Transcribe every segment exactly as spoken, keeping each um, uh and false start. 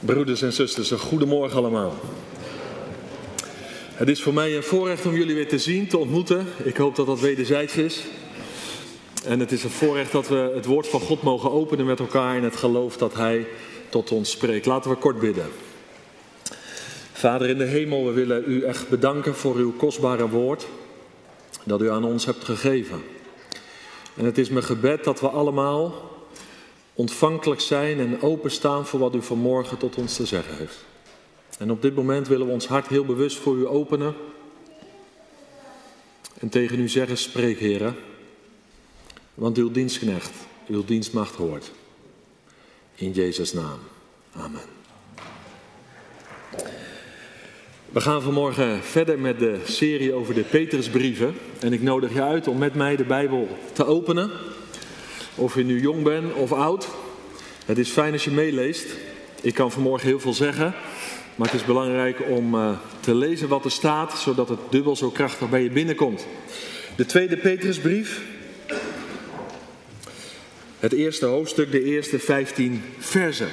Broeders en zusters, een goedemorgen allemaal. Het is voor mij een voorrecht om jullie weer te zien, te ontmoeten. Ik hoop dat dat wederzijds is. En het is een voorrecht dat we het woord van God mogen openen met elkaar in het geloof dat Hij tot ons spreekt. Laten we kort bidden. Vader in de hemel, we willen u echt bedanken voor uw kostbare woord dat u aan ons hebt gegeven. En het is mijn gebed dat we allemaal ontvankelijk zijn en openstaan voor wat u vanmorgen tot ons te zeggen heeft. En op dit moment willen we ons hart heel bewust voor u openen. En tegen u zeggen, spreek Heere. Want uw dienstknecht, uw dienstmaagd hoort. In Jezus' naam. Amen. We gaan vanmorgen verder met de serie over de Petrusbrieven. En ik nodig je uit om met mij de Bijbel te openen. Of je nu jong bent of oud. Het is fijn als je meeleest. Ik kan vanmorgen heel veel zeggen. Maar het is belangrijk om uh, te lezen wat er staat. Zodat het dubbel zo krachtig bij je binnenkomt. De tweede Petrusbrief. Het eerste hoofdstuk, de eerste vijftien versen.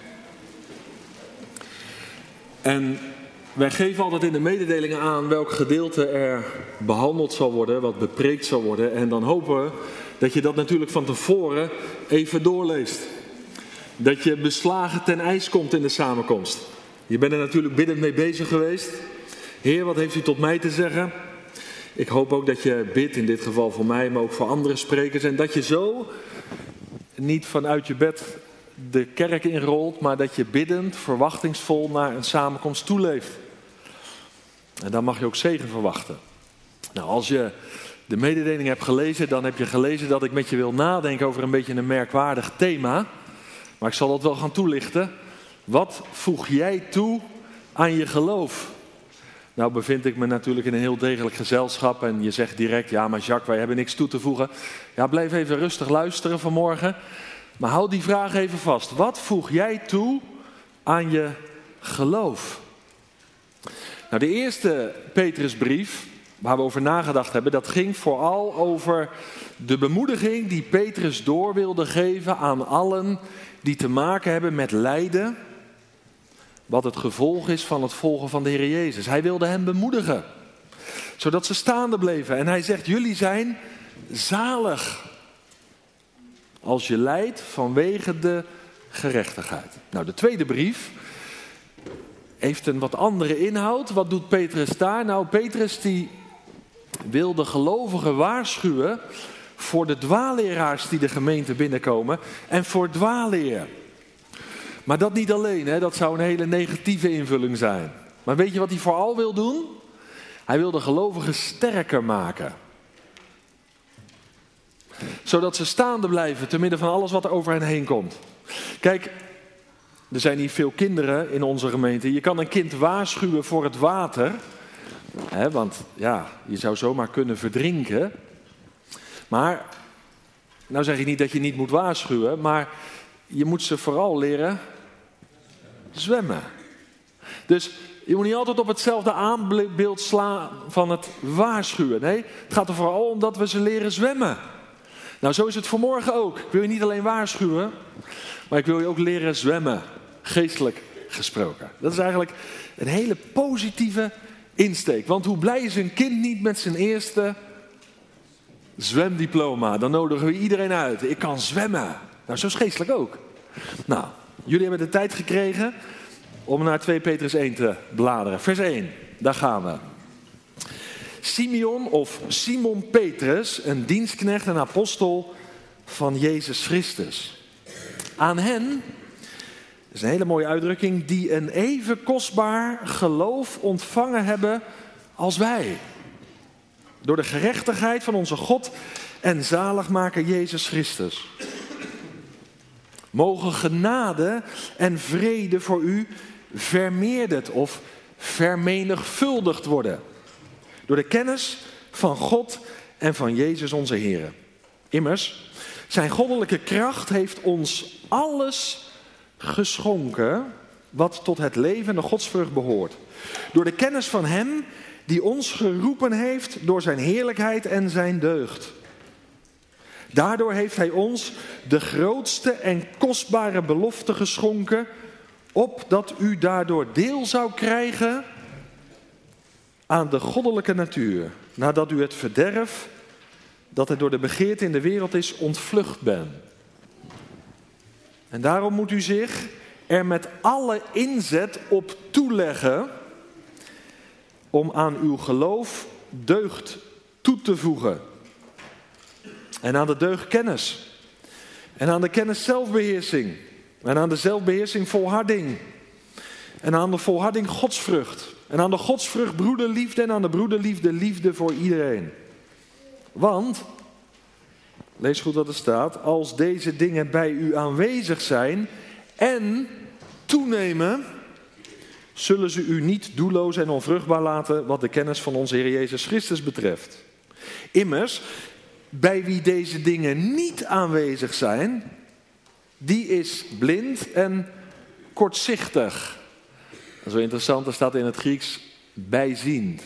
En wij geven altijd in de mededelingen aan welk gedeelte er behandeld zal worden. Wat bepreekt zal worden. En dan hopen we dat je dat natuurlijk van tevoren even doorleest. Dat je beslagen ten ijs komt in de samenkomst. Je bent er natuurlijk biddend mee bezig geweest. Heer, wat heeft u tot mij te zeggen? Ik hoop ook dat je bidt, in dit geval voor mij, maar ook voor andere sprekers. En dat je zo niet vanuit je bed de kerk inrolt, maar dat je biddend, verwachtingsvol naar een samenkomst toeleeft. En dan mag je ook zegen verwachten. Nou, als je de mededeling hebt gelezen, dan heb je gelezen dat ik met je wil nadenken over een beetje een merkwaardig thema. Maar ik zal dat wel gaan toelichten. Wat voeg jij toe aan je geloof? Nou bevind ik me natuurlijk in een heel degelijk gezelschap en je zegt direct, ja maar Jacques, wij hebben niks toe te voegen. Ja, blijf even rustig luisteren vanmorgen. Maar houd die vraag even vast. Wat voeg jij toe aan je geloof? Nou, de eerste Petrusbrief, waar we over nagedacht hebben, dat ging vooral over de bemoediging die Petrus door wilde geven aan allen die te maken hebben met lijden, wat het gevolg is van het volgen van de Heer Jezus. Hij wilde hen bemoedigen, zodat ze staande bleven. En hij zegt, jullie zijn zalig als je lijdt vanwege de gerechtigheid. Nou, de tweede brief heeft een wat andere inhoud. Wat doet Petrus daar? Nou, Petrus die wil de gelovigen waarschuwen voor de dwaalleraars die de gemeente binnenkomen en voor dwaalleer. Maar dat niet alleen, hè? Dat zou een hele negatieve invulling zijn. Maar weet je wat hij vooral wil doen? Hij wil de gelovigen sterker maken. Zodat ze staande blijven te midden van alles wat er over hen heen komt. Kijk, er zijn hier veel kinderen in onze gemeente. Je kan een kind waarschuwen voor het water. Hè, want ja, je zou zomaar kunnen verdrinken. Maar, nou zeg ik niet dat je niet moet waarschuwen. Maar je moet ze vooral leren zwemmen. Dus je moet niet altijd op hetzelfde aanbeeld slaan van het waarschuwen. Nee, het gaat er vooral om dat we ze leren zwemmen. Nou, zo is het vanmorgen ook. Ik wil je niet alleen waarschuwen, maar ik wil je ook leren zwemmen. Geestelijk gesproken. Dat is eigenlijk een hele positieve insteek. Want hoe blij is een kind niet met zijn eerste zwemdiploma? Dan nodigen we iedereen uit. Ik kan zwemmen. Nou, zo is geestelijk ook. Nou, jullie hebben de tijd gekregen om naar twee Petrus één te bladeren. Vers één, daar gaan we. Simeon of Simon Petrus, een dienstknecht en apostel van Jezus Christus. Aan hen, dat is een hele mooie uitdrukking, die een even kostbaar geloof ontvangen hebben als wij. Door de gerechtigheid van onze God en zaligmaker Jezus Christus. Mogen genade en vrede voor u vermeerderd of vermenigvuldigd worden. Door de kennis van God en van Jezus onze Heer. Immers, zijn goddelijke kracht heeft ons alles geschonken wat tot het leven en de godsvrucht behoort. Door de kennis van hem die ons geroepen heeft door zijn heerlijkheid en zijn deugd. Daardoor heeft hij ons de grootste en kostbare belofte geschonken opdat u daardoor deel zou krijgen aan de goddelijke natuur, nadat u het verderf dat er door de begeerte in de wereld is ontvlucht bent. En daarom moet u zich er met alle inzet op toeleggen om aan uw geloof deugd toe te voegen. En aan de deugd kennis. En aan de kennis zelfbeheersing. En aan de zelfbeheersing volharding. En aan de volharding godsvrucht. En aan de godsvrucht broederliefde. En aan de broederliefde liefde voor iedereen. Want, lees goed wat er staat, als deze dingen bij u aanwezig zijn en toenemen, zullen ze u niet doelloos en onvruchtbaar laten wat de kennis van onze Heer Jezus Christus betreft. Immers, bij wie deze dingen niet aanwezig zijn, die is blind en kortzichtig. Dat is wel interessant, er staat in het Grieks bijziend.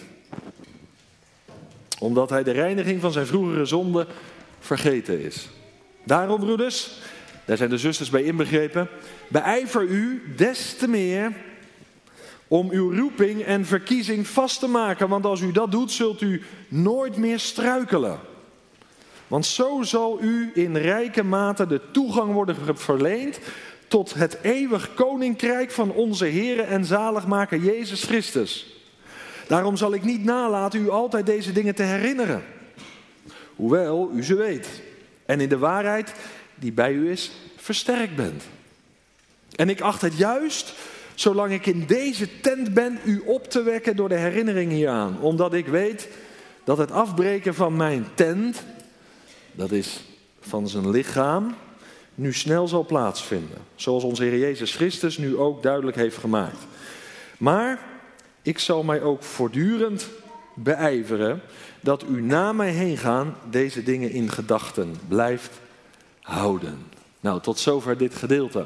Omdat hij de reiniging van zijn vroegere zonde vergeten is. Daarom, broeders, daar zijn de zusters bij inbegrepen, beijver u des te meer om uw roeping en verkiezing vast te maken. Want als u dat doet, zult u nooit meer struikelen. Want zo zal u in rijke mate de toegang worden verleend tot het eeuwig koninkrijk van onze Heere en zaligmaker Jezus Christus. Daarom zal ik niet nalaten u altijd deze dingen te herinneren. Hoewel u ze weet. En in de waarheid die bij u is, versterkt bent. En ik acht het juist, zolang ik in deze tent ben, u op te wekken door de herinnering hieraan. Omdat ik weet dat het afbreken van mijn tent, dat is van zijn lichaam, nu snel zal plaatsvinden. Zoals onze Heer Jezus Christus nu ook duidelijk heeft gemaakt. Maar ik zal mij ook voortdurend beijveren dat u na mij heen gaan deze dingen in gedachten blijft houden. Nou, tot zover dit gedeelte.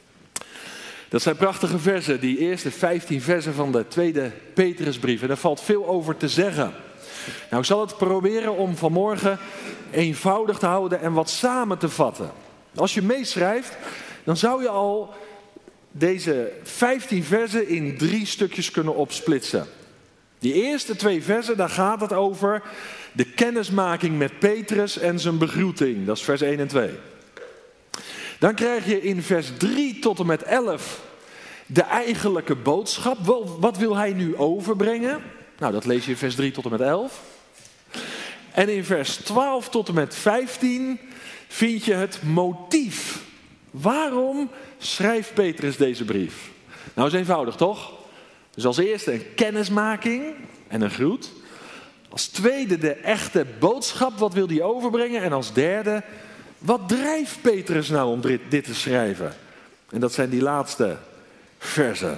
Dat zijn prachtige versen, die eerste vijftien versen van de tweede Petrusbrief. En daar valt veel over te zeggen. Nou, ik zal het proberen om vanmorgen eenvoudig te houden en wat samen te vatten. Als je meeschrijft, dan zou je al deze vijftien versen in drie stukjes kunnen opsplitsen. Die eerste twee versen, daar gaat het over de kennismaking met Petrus en zijn begroeting. Dat is vers één en twee. Dan krijg je in vers drie tot en met elf de eigenlijke boodschap. Wat wil hij nu overbrengen? Nou, dat lees je in vers drie tot en met elf. En in vers twaalf tot en met vijftien vind je het motief. Waarom schrijft Petrus deze brief? Nou, is eenvoudig, toch? Dus als eerste een kennismaking en een groet. Als tweede de echte boodschap, wat wil hij overbrengen? En als derde, wat drijft Petrus nou om dit, dit te schrijven? En dat zijn die laatste versen.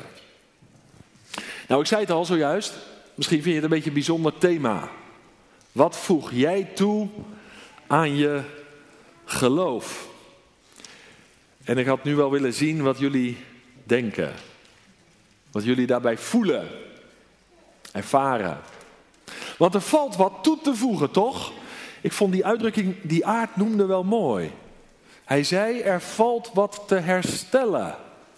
Nou, ik zei het al zojuist, misschien vind je het een beetje een bijzonder thema. Wat voeg jij toe aan je geloof? En ik had nu wel willen zien wat jullie denken. Wat jullie daarbij voelen. Ervaren. Want er valt wat toe te voegen, toch? Ik vond die uitdrukking die Aart noemde wel mooi. Hij zei, er valt wat te herstellen.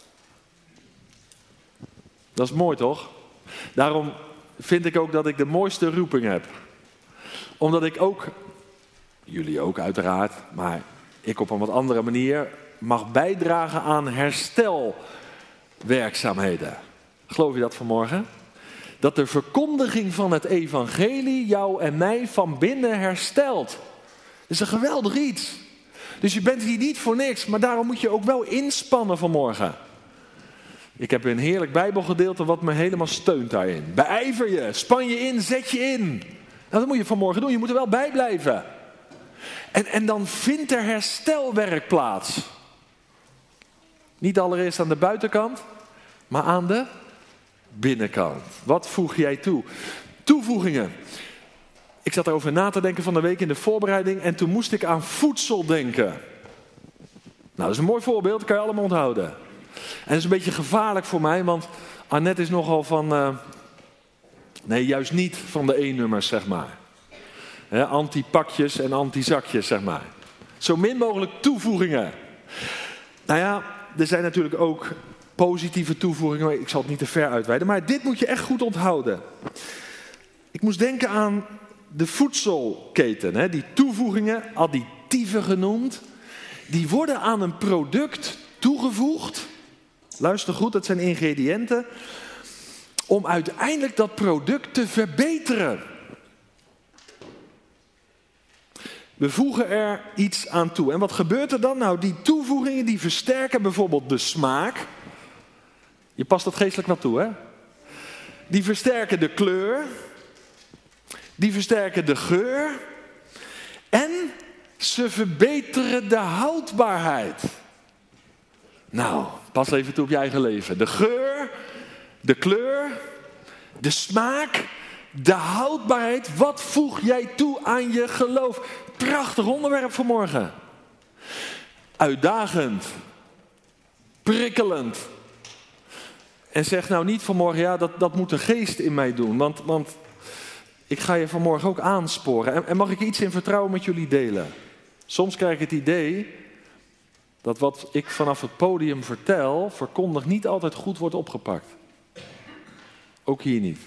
Dat is mooi, toch? Daarom vind ik ook dat ik de mooiste roeping heb. Omdat ik ook, jullie ook uiteraard, maar ik op een wat andere manier mag bijdragen aan herstelwerkzaamheden. Geloof je dat vanmorgen? Dat de verkondiging van het evangelie jou en mij van binnen herstelt. Dat is een geweldig iets. Dus je bent hier niet voor niks, maar daarom moet je ook wel inspannen vanmorgen. Ik heb een heerlijk Bijbelgedeelte wat me helemaal steunt daarin. Beijver je, span je in, zet je in. Nou, dat moet je vanmorgen doen, je moet er wel bij blijven. En, en dan vindt er herstelwerk plaats. Niet allereerst aan de buitenkant, maar aan de binnenkant. Wat voeg jij toe? Toevoegingen. Ik zat erover na te denken van de week in de voorbereiding en toen moest ik aan voedsel denken. Nou, dat is een mooi voorbeeld, dat kan je allemaal onthouden. En dat is een beetje gevaarlijk voor mij, want Annette is nogal van, uh, nee, juist niet van de E-nummers, zeg maar. He, anti-pakjes en anti-zakjes, zeg maar. Zo min mogelijk toevoegingen. Nou ja, er zijn natuurlijk ook positieve toevoegingen. Ik zal het niet te ver uitweiden, maar dit moet je echt goed onthouden. Ik moest denken aan de voedselketen. Hè? Die toevoegingen, additieven genoemd, die worden aan een product toegevoegd. Luister goed, dat zijn ingrediënten. Om uiteindelijk dat product te verbeteren. We voegen er iets aan toe. En wat gebeurt er dan? Nou, die toevoegingen die versterken bijvoorbeeld de smaak. Je past dat geestelijk wel toe, hè? Die versterken de kleur. Die versterken de geur. En ze verbeteren de houdbaarheid. Nou, pas even toe op je eigen leven. De geur, de kleur, de smaak, de houdbaarheid. Wat voeg jij toe aan je geloof? Prachtig onderwerp vanmorgen. Uitdagend. Prikkelend. En zeg nou niet vanmorgen, ja, dat, dat moet de geest in mij doen. Want, want ik ga je vanmorgen ook aansporen. En, en mag ik iets in vertrouwen met jullie delen? Soms krijg ik het idee dat wat ik vanaf het podium vertel, verkondig, niet altijd goed wordt opgepakt. Ook hier niet.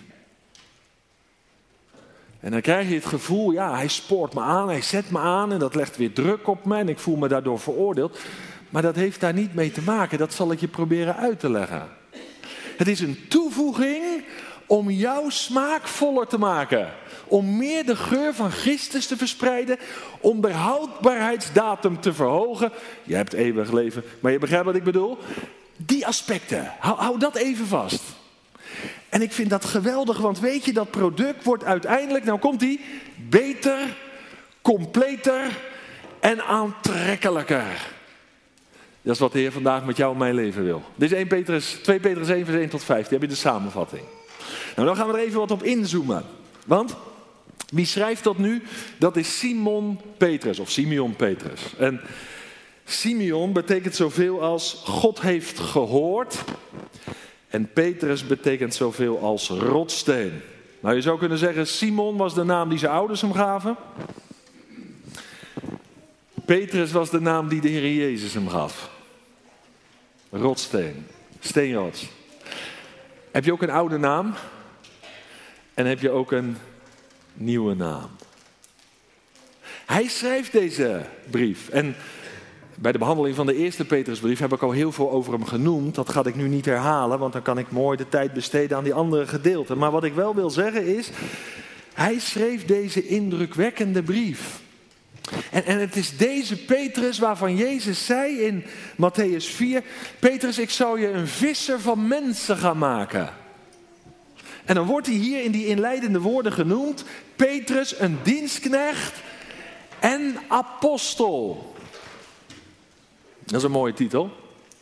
En dan krijg je het gevoel, ja, hij spoort me aan, hij zet me aan en dat legt weer druk op me en ik voel me daardoor veroordeeld. Maar dat heeft daar niet mee te maken, dat zal ik je proberen uit te leggen. Het is een toevoeging om jouw smaak voller te maken. Om meer de geur van Christus te verspreiden. Om de houdbaarheidsdatum te verhogen. Je hebt eeuwig leven, maar je begrijpt wat ik bedoel. Die aspecten, hou, hou dat even vast. En ik vind dat geweldig, want weet je, dat product wordt uiteindelijk, nou komt ie, beter, completer en aantrekkelijker. Dat is wat de Heer vandaag met jou en mijn leven wil. Dit is eerste Petrus, tweede Petrus één vers één tot vijftien, heb je de samenvatting. Nou, dan gaan we er even wat op inzoomen. Want, wie schrijft dat nu? Dat is Simon Petrus, of Simeon Petrus. En Simeon betekent zoveel als God heeft gehoord. En Petrus betekent zoveel als rotssteen. Nou, je zou kunnen zeggen, Simon was de naam die zijn ouders hem gaven. Petrus was de naam die de Heer Jezus hem gaf. Rotssteen, steenrots. Heb je ook een oude naam? En heb je ook een nieuwe naam? Hij schrijft deze brief. En bij de behandeling van de eerste Petrusbrief heb ik al heel veel over hem genoemd. Dat ga ik nu niet herhalen, want dan kan ik mooi de tijd besteden aan die andere gedeelten. Maar wat ik wel wil zeggen is, hij schreef deze indrukwekkende brief. En, en het is deze Petrus waarvan Jezus zei in Matthäus vier... Petrus, ik zou je een visser van mensen gaan maken. En dan wordt hij hier in die inleidende woorden genoemd. Petrus, een dienstknecht en apostel. Dat is een mooie titel.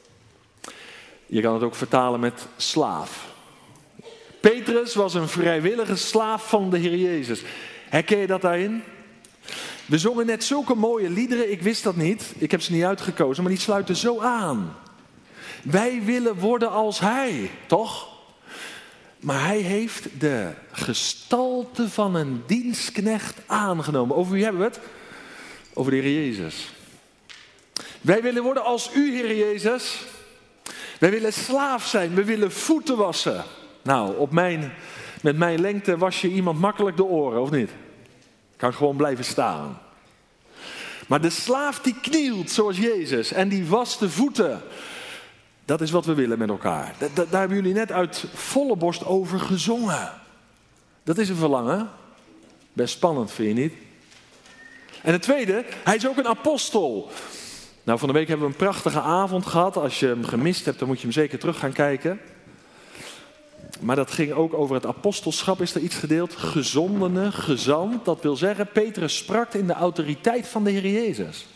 Je kan het ook vertalen met slaaf. Petrus was een vrijwillige slaaf van de Heer Jezus. Herken je dat daarin? We zongen net zulke mooie liederen, ik wist dat niet. Ik heb ze niet uitgekozen, maar die sluiten zo aan. Wij willen worden als Hij, toch? Maar Hij heeft de gestalte van een dienstknecht aangenomen. Over wie hebben we het? Over de Heer Jezus. Wij willen worden als U, Heer Jezus. Wij willen slaaf zijn, we willen voeten wassen. Nou, op mijn, met mijn lengte was je iemand makkelijk de oren, of niet? Kan gewoon blijven staan. Maar de slaaf die knielt zoals Jezus en die wast de voeten. Dat is wat we willen met elkaar. Da- da- daar hebben jullie net uit volle borst over gezongen. Dat is een verlangen. Best spannend, vind je niet? En het tweede, hij is ook een apostel. Nou, van de week hebben we een prachtige avond gehad. Als je hem gemist hebt, dan moet je hem zeker terug gaan kijken. Maar dat ging ook over het apostelschap. Is er iets gedeeld? Gezondene, gezant. Dat wil zeggen, Petrus sprak in de autoriteit van de Heer Jezus.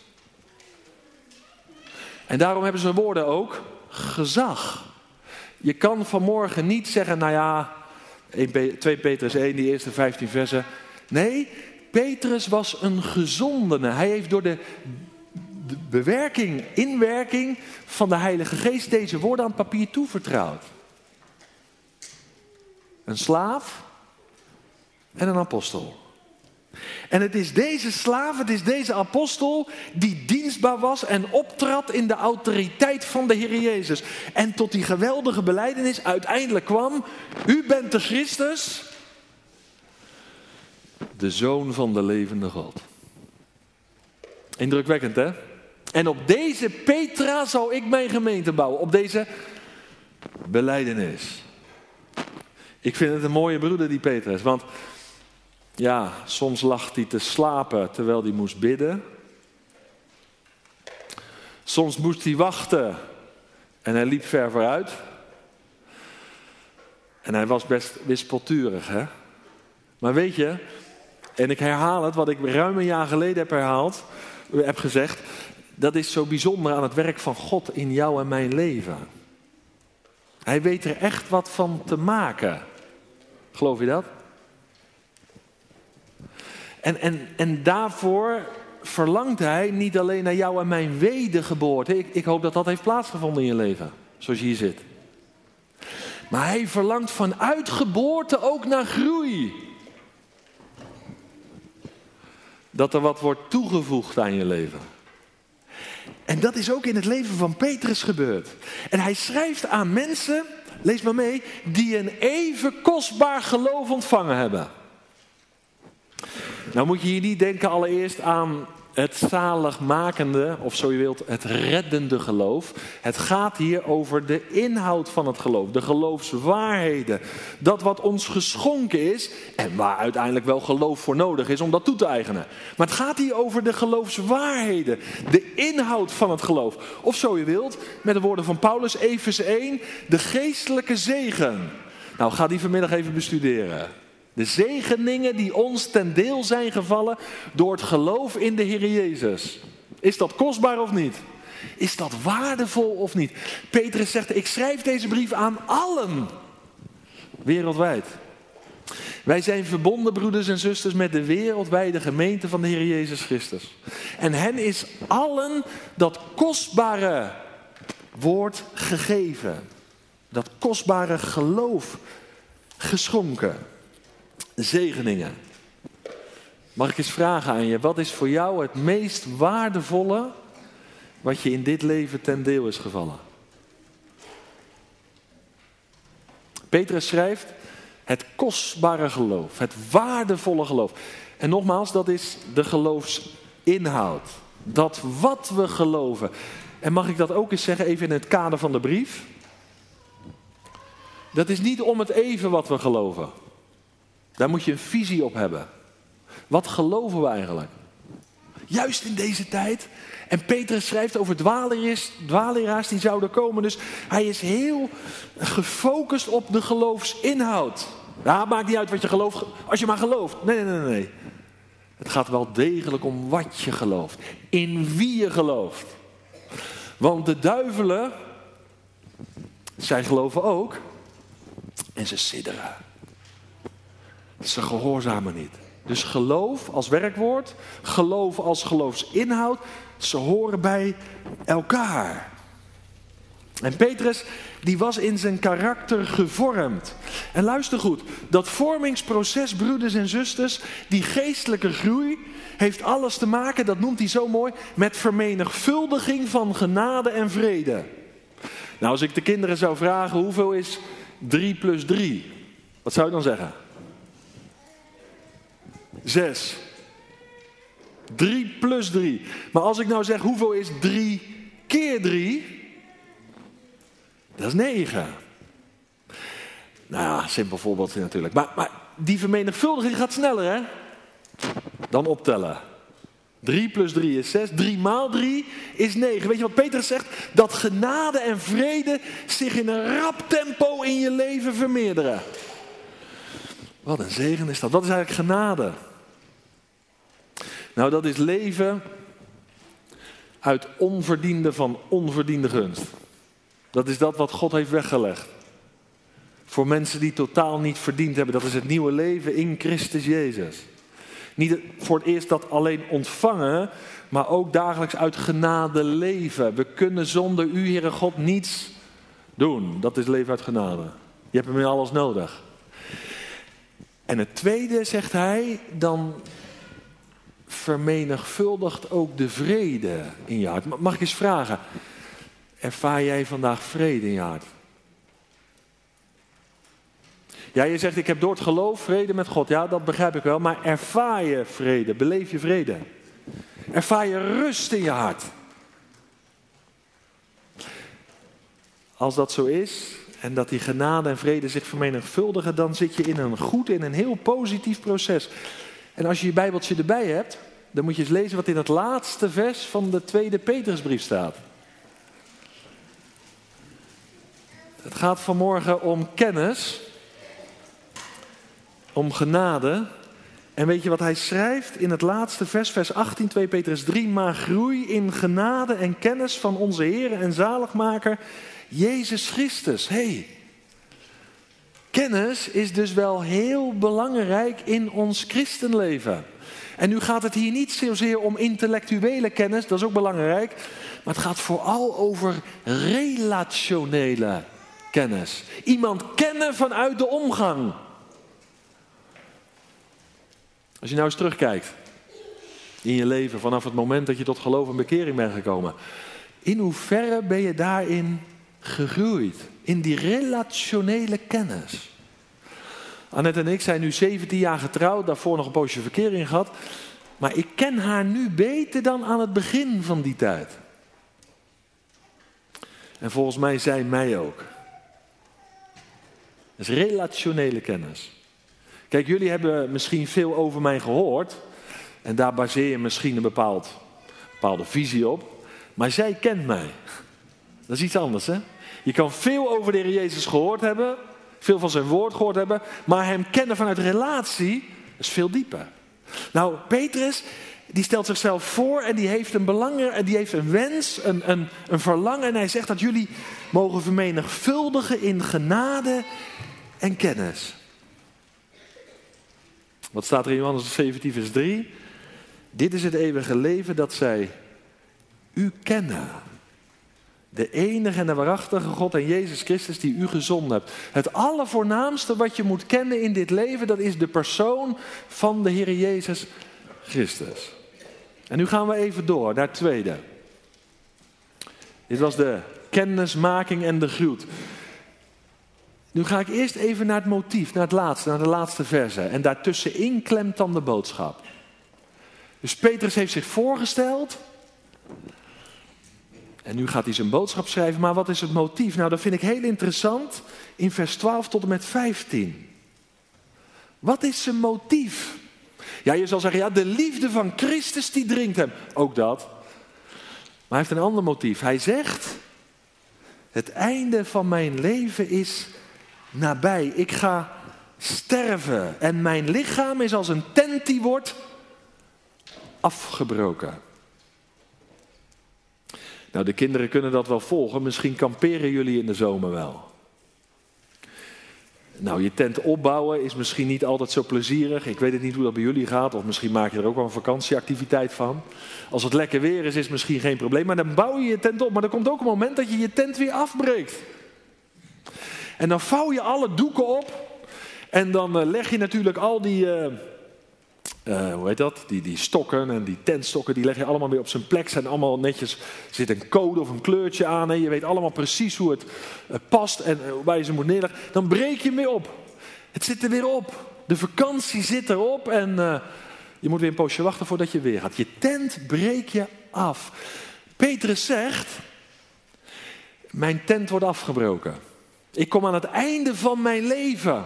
En daarom hebben zijn woorden ook gezag. Je kan vanmorgen niet zeggen, nou ja, twee Petrus één, die eerste vijftien versen. Nee, Petrus was een gezondene. Hij heeft door de, de bewerking, inwerking van de Heilige Geest deze woorden aan het papier toevertrouwd. Een slaaf en een apostel. En het is deze slaaf, het is deze apostel die dienstbaar was en optrad in de autoriteit van de Heer Jezus. En tot die geweldige belijdenis uiteindelijk kwam: u bent de Christus, de Zoon van de levende God. Indrukwekkend, hè? En op deze Petra zal ik mijn gemeente bouwen, op deze belijdenis. Ik vind het een mooie broeder, die Petrus, want ja, soms lag hij te slapen terwijl hij moest bidden. Soms moest hij wachten en hij liep ver vooruit. En hij was best wispelturig, hè? Maar weet je, en ik herhaal het wat ik ruim een jaar geleden heb herhaald, heb gezegd, dat is zo bijzonder aan het werk van God in jou en mijn leven. Hij weet er echt wat van te maken. Geloof je dat? En, en, en daarvoor verlangt hij niet alleen naar jou en mijn wedergeboorte. Ik, ik hoop dat dat heeft plaatsgevonden in je leven, zoals je hier zit. Maar hij verlangt vanuit geboorte ook naar groei. Dat er wat wordt toegevoegd aan je leven. En dat is ook in het leven van Petrus gebeurd. En hij schrijft aan mensen, lees maar mee, die een even kostbaar geloof ontvangen hebben. Nou moet je hier niet denken allereerst aan het zaligmakende, of zo je wilt, het reddende geloof. Het gaat hier over de inhoud van het geloof, de geloofswaarheden. Dat wat ons geschonken is en waar uiteindelijk wel geloof voor nodig is om dat toe te eigenen. Maar het gaat hier over de geloofswaarheden, de inhoud van het geloof. Of zo je wilt, met de woorden van Paulus, Efeze één, de geestelijke zegen. Nou, ga die vanmiddag even bestuderen. De zegeningen die ons ten deel zijn gevallen door het geloof in de Heer Jezus. Is dat kostbaar of niet? Is dat waardevol of niet? Petrus zegt, ik schrijf deze brief aan allen. Wereldwijd. Wij zijn verbonden, broeders en zusters, met de wereldwijde gemeente van de Heer Jezus Christus. En hen is allen dat kostbare woord gegeven. Dat kostbare geloof geschonken. Zegeningen. Mag ik eens vragen aan je, wat is voor jou het meest waardevolle wat je in dit leven ten deel is gevallen? Petrus schrijft het kostbare geloof, het waardevolle geloof. En nogmaals, dat is de geloofsinhoud. Dat wat we geloven. En mag ik dat ook eens zeggen, even in het kader van de brief? Dat is niet om het even wat we geloven. Daar moet je een visie op hebben. Wat geloven we eigenlijk? Juist in deze tijd. En Petrus schrijft over dwaaleraars, dwaaleraars die zouden komen. Dus hij is heel gefocust op de geloofsinhoud. Ja, het maakt niet uit wat je gelooft, als je maar gelooft. Nee, nee, nee, nee. Het gaat wel degelijk om wat je gelooft. In wie je gelooft. Want de duivelen, zij geloven ook. En ze sidderen. Ze gehoorzamen niet. Dus geloof als werkwoord, geloof als geloofsinhoud, ze horen bij elkaar. En Petrus, die was in zijn karakter gevormd. En luister goed, dat vormingsproces, broeders en zusters, die geestelijke groei, heeft alles te maken, dat noemt hij zo mooi, met vermenigvuldiging van genade en vrede. Nou, als ik de kinderen zou vragen, hoeveel is drie plus drie? Wat zou je dan zeggen? Zes. Drie plus drie. Maar als ik nou zeg, hoeveel is drie keer drie? Dat is negen. Nou ja, simpel voorbeeldje natuurlijk. Maar, maar die vermenigvuldiging gaat sneller, hè? Dan optellen. Drie plus drie is zes. Drie maal drie is negen. Weet je wat Petrus zegt? Dat genade en vrede zich in een rap tempo in je leven vermeerderen. Wat een zegen is dat. Wat is eigenlijk genade? Nou, dat is leven uit onverdiende van onverdiende gunst. Dat is dat wat God heeft weggelegd. Voor mensen die totaal niet verdiend hebben. Dat is het nieuwe leven in Christus Jezus. Niet voor het eerst dat alleen ontvangen, maar ook dagelijks uit genade leven. We kunnen zonder u, Heere God, niets doen. Dat is leven uit genade. Je hebt hem in alles nodig. En het tweede, zegt hij, dan vermenigvuldigt ook de vrede in je hart. Mag ik eens vragen, ervaar jij vandaag vrede in je hart? Ja, je zegt, ik heb door het geloof vrede met God. Ja, dat begrijp ik wel. Maar ervaar je vrede? Beleef je vrede? Ervaar je rust in je hart? Als dat zo is, en dat die genade en vrede zich vermenigvuldigen, dan zit je in een goed, in een heel positief proces. En als je je Bijbeltje erbij hebt, dan moet je eens lezen wat in het laatste vers van de tweede Petrusbrief staat. Het gaat vanmorgen om kennis, om genade. En weet je wat hij schrijft in het laatste vers, vers achttien, twee Petrus drie. Maar groei in genade en kennis van onze Heer en zaligmaker, Jezus Christus. Hey, kennis is dus wel heel belangrijk in ons christenleven. En nu gaat het hier niet zozeer om intellectuele kennis, dat is ook belangrijk. Maar het gaat vooral over relationele kennis. Iemand kennen vanuit de omgang. Als je nou eens terugkijkt in je leven vanaf het moment dat je tot geloof en bekering bent gekomen. In hoeverre ben je daarin gegroeid? In die relationele kennis. Annette en ik zijn nu zeventien jaar getrouwd, daarvoor nog een poosje verkering gehad. Maar ik ken haar nu beter dan aan het begin van die tijd. En volgens mij zij mij ook. Dat is relationele kennis. Kijk, jullie hebben misschien veel over mij gehoord. En daar baseer je misschien een bepaald, bepaalde visie op. Maar zij kent mij. Dat is iets anders, hè? Je kan veel over de Heer Jezus gehoord hebben. Veel van zijn woord gehoord hebben. Maar hem kennen vanuit relatie is veel dieper. Nou, Petrus, die stelt zichzelf voor en die heeft een belang, die heeft een wens, een, een, een verlangen. En hij zegt dat jullie mogen vermenigvuldigen in genade en kennis. Wat staat er in Johannes zeventien vers drie? Dit is het eeuwige leven dat zij u kennen. De enige en de waarachtige God en Jezus Christus die u gezonden hebt. Het allervoornaamste wat je moet kennen in dit leven, dat is de persoon van de Heer Jezus Christus. En nu gaan we even door naar het tweede. Dit was de kennismaking en de groet. Nu ga ik eerst even naar het motief, naar het laatste, naar de laatste verse. En daartussenin klemt dan de boodschap. Dus Petrus heeft zich voorgesteld. En nu gaat hij zijn boodschap schrijven. Maar wat is het motief? Nou, dat vind ik heel interessant. In vers twaalf tot en met vijftien. Wat is zijn motief? Ja, je zal zeggen, ja, de liefde van Christus die dringt hem. Ook dat. Maar hij heeft een ander motief. Hij zegt, het einde van mijn leven is nabij. Ik ga sterven. En mijn lichaam is als een tent die wordt afgebroken. Nou, de kinderen kunnen dat wel volgen. Misschien kamperen jullie in de zomer wel. Nou, je tent opbouwen is misschien niet altijd zo plezierig. Ik weet het niet hoe dat bij jullie gaat. Of misschien maak je er ook wel een vakantieactiviteit van. Als het lekker weer is, is het misschien geen probleem. Maar dan bouw je je tent op. Maar er komt ook een moment dat je je tent weer afbreekt. En dan vouw je alle doeken op. En dan uh, leg je natuurlijk al die... Uh, Uh, hoe heet dat? Die, die stokken en die tentstokken, die leg je allemaal weer op zijn plek. Zijn allemaal netjes, er zit een code of een kleurtje aan. Hè? Je weet allemaal precies hoe het uh, past en uh, waar je ze moet neerleggen. Dan breek je hem weer op. Het zit er weer op. De vakantie zit erop en uh, je moet weer een poosje wachten voordat je weer gaat. Je tent breek je af. Petrus zegt, mijn tent wordt afgebroken. Ik kom aan het einde van mijn leven.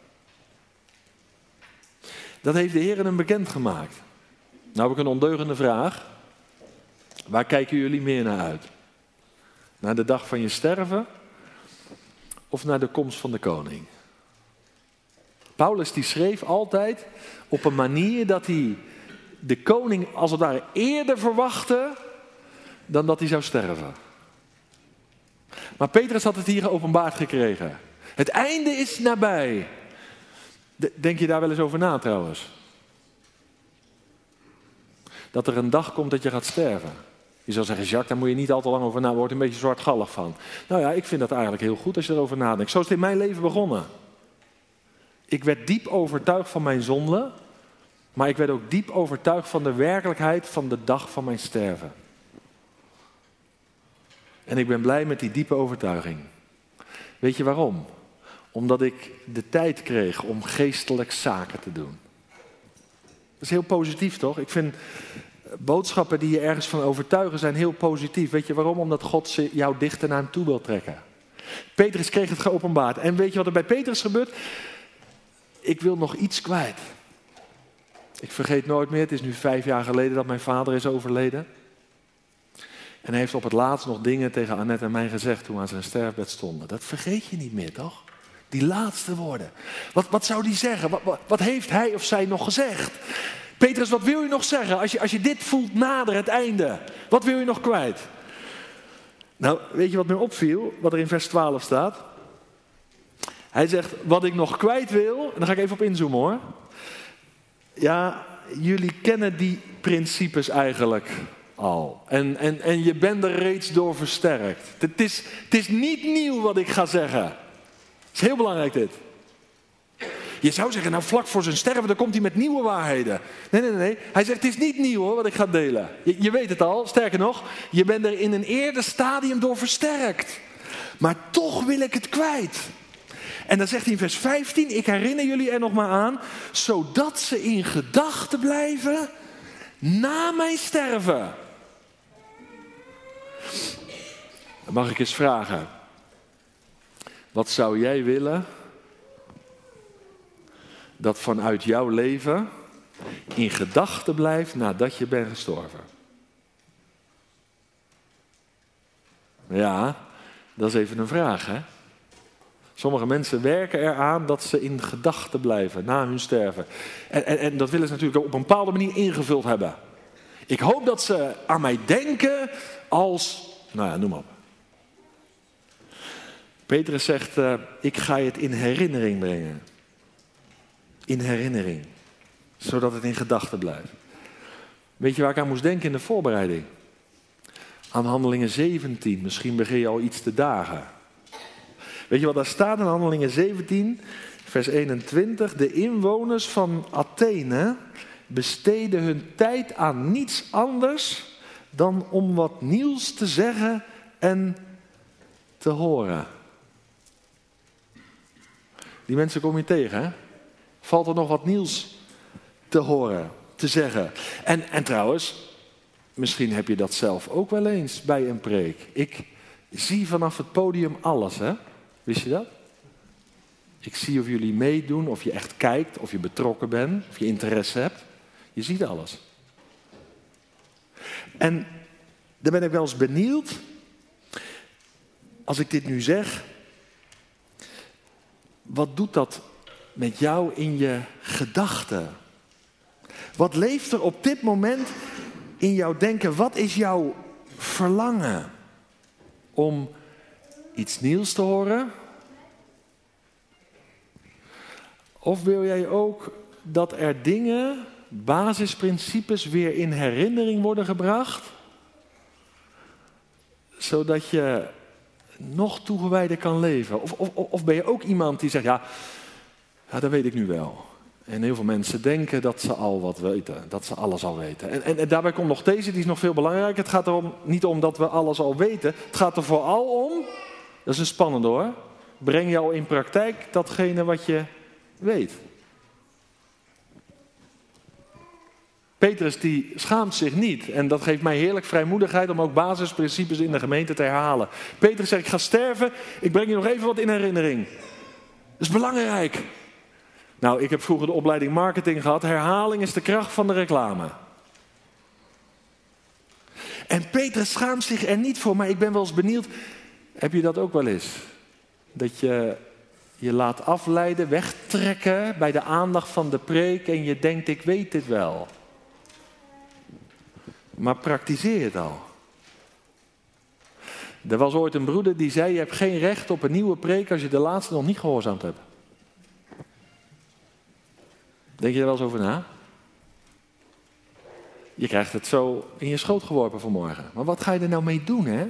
Dat heeft de Heer hem bekendgemaakt. Nou heb ik een ondeugende vraag. Waar kijken jullie meer naar uit? Naar de dag van je sterven? Of naar de komst van de koning? Paulus die schreef altijd op een manier dat hij de koning als het ware eerder verwachtte dan dat hij zou sterven. Maar Petrus had het hier geopenbaard gekregen. Het einde is nabij. Denk je daar wel eens over na trouwens? Dat er een dag komt dat je gaat sterven. Je zou zeggen, Jacques, daar moet je niet al te lang over na. Daar wordt een beetje zwartgallig van. Nou ja, ik vind dat eigenlijk heel goed als je erover nadenkt. Zo is het in mijn leven begonnen. Ik werd diep overtuigd van mijn zonde. Maar ik werd ook diep overtuigd van de werkelijkheid van de dag van mijn sterven. En ik ben blij met die diepe overtuiging. Weet je waarom? Omdat ik de tijd kreeg om geestelijk zaken te doen. Dat is heel positief, toch? Ik vind boodschappen die je ergens van overtuigen zijn heel positief. Weet je waarom? Omdat God jou dichter naar hem toe wil trekken. Petrus kreeg het geopenbaard. En weet je wat er bij Petrus gebeurt? Ik wil nog iets kwijt. Ik vergeet nooit meer, het is nu vijf jaar geleden dat mijn vader is overleden. En hij heeft op het laatst nog dingen tegen Annette en mij gezegd toen we aan zijn sterfbed stonden. Dat vergeet je niet meer, toch? Die laatste woorden. Wat, wat zou die zeggen? Wat, wat, wat heeft hij of zij nog gezegd? Petrus, wat wil je nog zeggen als je, als je dit voelt nader het einde? Wat wil je nog kwijt? Nou, weet je wat me opviel? Wat er in vers twaalf staat? Hij zegt, wat ik nog kwijt wil, en daar ga ik even op inzoomen hoor. Ja, jullie kennen die principes eigenlijk al. En, en, en je bent er reeds door versterkt. Het is, het is niet nieuw wat ik ga zeggen. Het is heel belangrijk dit. Je zou zeggen, nou vlak voor zijn sterven, dan komt hij met nieuwe waarheden. Nee, nee, nee. Hij zegt, het is niet nieuw hoor, wat ik ga delen. Je, je weet het al, sterker nog, je bent er in een eerder stadium door versterkt. Maar toch wil ik het kwijt. En dan zegt hij in vers vijftien, ik herinner jullie er nog maar aan, zodat ze in gedachten blijven na mijn sterven. Dan mag ik eens vragen, wat zou jij willen dat vanuit jouw leven in gedachten blijft nadat je bent gestorven? Ja, dat is even een vraag, hè? Sommige mensen werken eraan dat ze in gedachten blijven na hun sterven. En, en, en dat willen ze natuurlijk op een bepaalde manier ingevuld hebben. Ik hoop dat ze aan mij denken als, nou ja, noem maar op. Petrus zegt, uh, ik ga je het in herinnering brengen. In herinnering. Zodat het in gedachten blijft. Weet je waar ik aan moest denken in de voorbereiding? Aan Handelingen zeventien. Misschien begin je al iets te dagen. Weet je wat daar staat in Handelingen zeventien, vers eenentwintig? De inwoners van Athene besteden hun tijd aan niets anders dan om wat nieuws te zeggen en te horen. Die mensen kom je tegen, hè? Valt er nog wat nieuws te horen, te zeggen. En, en trouwens, misschien heb je dat zelf ook wel eens bij een preek. Ik zie vanaf het podium alles, hè? Wist je dat? Ik zie of jullie meedoen, of je echt kijkt, of je betrokken bent, of je interesse hebt. Je ziet alles. En dan ben ik wel eens benieuwd, als ik dit nu zeg, wat doet dat met jou in je gedachten? Wat leeft er op dit moment in jouw denken? Wat is jouw verlangen om iets nieuws te horen? Of wil jij ook dat er dingen, basisprincipes weer in herinnering worden gebracht? Zodat je nog toegewijder kan leven. Of, of, of ben je ook iemand die zegt, ja, ja, dat weet ik nu wel. En heel veel mensen denken dat ze al wat weten, dat ze alles al weten. En, en, en daarbij komt nog deze, die is nog veel belangrijker. Het gaat erom, niet om dat we alles al weten. Het gaat er vooral om, dat is een spannende hoor, breng je al in praktijk datgene wat je weet. Petrus die schaamt zich niet. En dat geeft mij heerlijk vrijmoedigheid om ook basisprincipes in de gemeente te herhalen. Petrus zegt, ik ga sterven, ik breng je nog even wat in herinnering. Dat is belangrijk. Nou, ik heb vroeger de opleiding marketing gehad. Herhaling is de kracht van de reclame. En Petrus schaamt zich er niet voor, maar ik ben wel eens benieuwd. Heb je dat ook wel eens? Dat je je laat afleiden, wegtrekken bij de aandacht van de preek en je denkt, ik weet dit wel. Maar praktiseer het al. Er was ooit een broeder die zei, je hebt geen recht op een nieuwe preek als je de laatste nog niet gehoorzaamd hebt. Denk je er wel eens over na? Je krijgt het zo in je schoot geworpen vanmorgen. Maar wat ga je er nou mee doen, hè?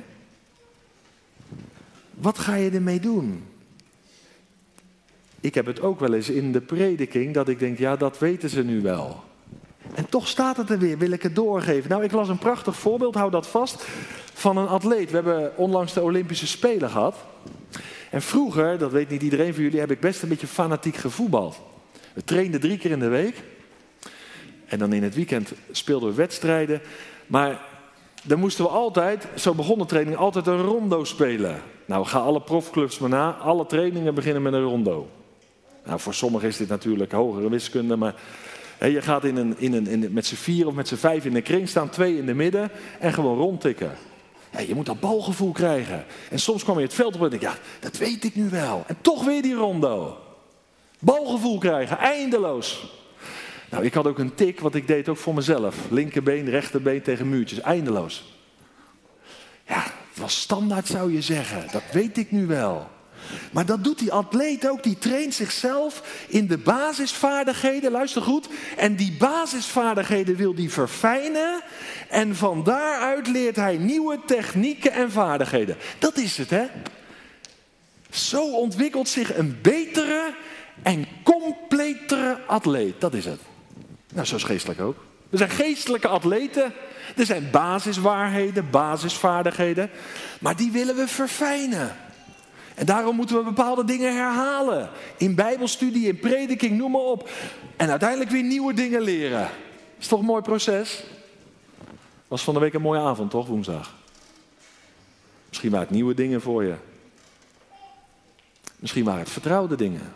Wat ga je ermee doen? Ik heb het ook wel eens in de prediking dat ik denk, ja, dat weten ze nu wel. En toch staat het er weer, wil ik het doorgeven. Nou, ik las een prachtig voorbeeld, hou dat vast, van een atleet. We hebben onlangs de Olympische Spelen gehad. En vroeger, dat weet niet iedereen van jullie, heb ik best een beetje fanatiek gevoetbald. We trainden drie keer in de week. En dan in het weekend speelden we wedstrijden. Maar dan moesten we altijd, zo begon de training, altijd een rondo spelen. Nou, ga alle profclubs maar na. Alle trainingen beginnen met een rondo. Nou, voor sommigen is dit natuurlijk hogere wiskunde, maar he, je gaat in een, in een, in, met z'n vier of met z'n vijf in de kring staan, twee in de midden en gewoon rondtikken. Ja, je moet dat balgevoel krijgen. En soms kwam je het veld op en denk je, ja, dat weet ik nu wel. En toch weer die rondo. Balgevoel krijgen, eindeloos. Nou, ik had ook een tik, wat ik deed ook voor mezelf. Linkerbeen, rechterbeen tegen muurtjes, eindeloos. Ja, het was standaard zou je zeggen, dat weet ik nu wel. Maar dat doet die atleet ook, die traint zichzelf in de basisvaardigheden, luister goed. En die basisvaardigheden wil die verfijnen en van daaruit leert hij nieuwe technieken en vaardigheden. Dat is het, hè? Zo ontwikkelt zich een betere en completere atleet, dat is het. Nou, zo is geestelijk ook. Er zijn geestelijke atleten, er zijn basiswaarheden, basisvaardigheden, maar die willen we verfijnen. En daarom moeten we bepaalde dingen herhalen. In bijbelstudie, in prediking, noem maar op. En uiteindelijk weer nieuwe dingen leren. Is toch een mooi proces? Was van de week een mooie avond, toch? Woensdag. Misschien waren het nieuwe dingen voor je. Misschien waren het vertrouwde dingen.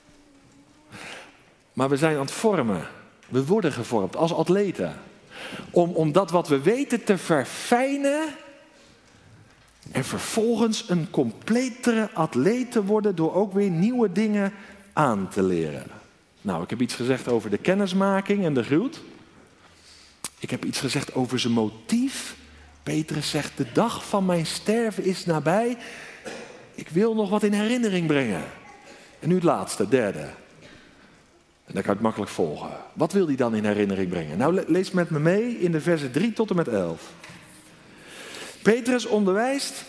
Maar we zijn aan het vormen. We worden gevormd als atleten. Om, om dat wat we weten te verfijnen. En vervolgens een completere atleet te worden door ook weer nieuwe dingen aan te leren. Nou, ik heb iets gezegd over de kennismaking en de groet. Ik heb iets gezegd over zijn motief. Petrus zegt, de dag van mijn sterven is nabij. Ik wil nog wat in herinnering brengen. En nu het laatste, derde. En dan kan je het makkelijk volgen. Wat wil hij dan in herinnering brengen? Nou, lees met me mee in de versen drie tot en met elf. Petrus onderwijst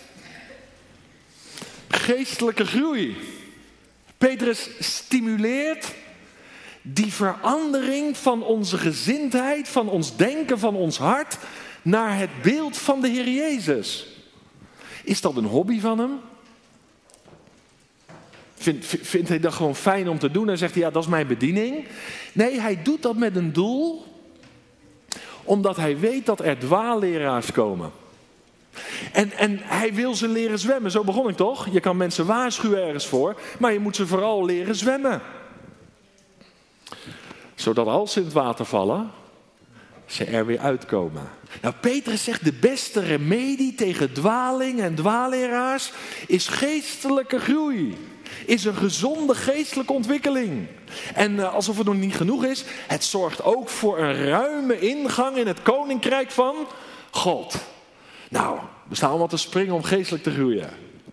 geestelijke groei. Petrus stimuleert die verandering van onze gezindheid, van ons denken, van ons hart, naar het beeld van de Heer Jezus. Is dat een hobby van hem? Vind, vindt hij dat gewoon fijn om te doen en zegt hij, ja, dat is mijn bediening? Nee, hij doet dat met een doel, omdat hij weet dat er dwaalleraars komen. En, en hij wil ze leren zwemmen, zo begon ik toch? Je kan mensen waarschuwen ergens voor, maar je moet ze vooral leren zwemmen. Zodat als ze in het water vallen, ze er weer uitkomen. Nou, Petrus zegt, de beste remedie tegen dwaling en dwaalleraars is geestelijke groei. Is een gezonde geestelijke ontwikkeling. En uh, alsof het nog niet genoeg is, het zorgt ook voor een ruime ingang in het koninkrijk van God. Nou, we staan allemaal te springen om geestelijk te groeien.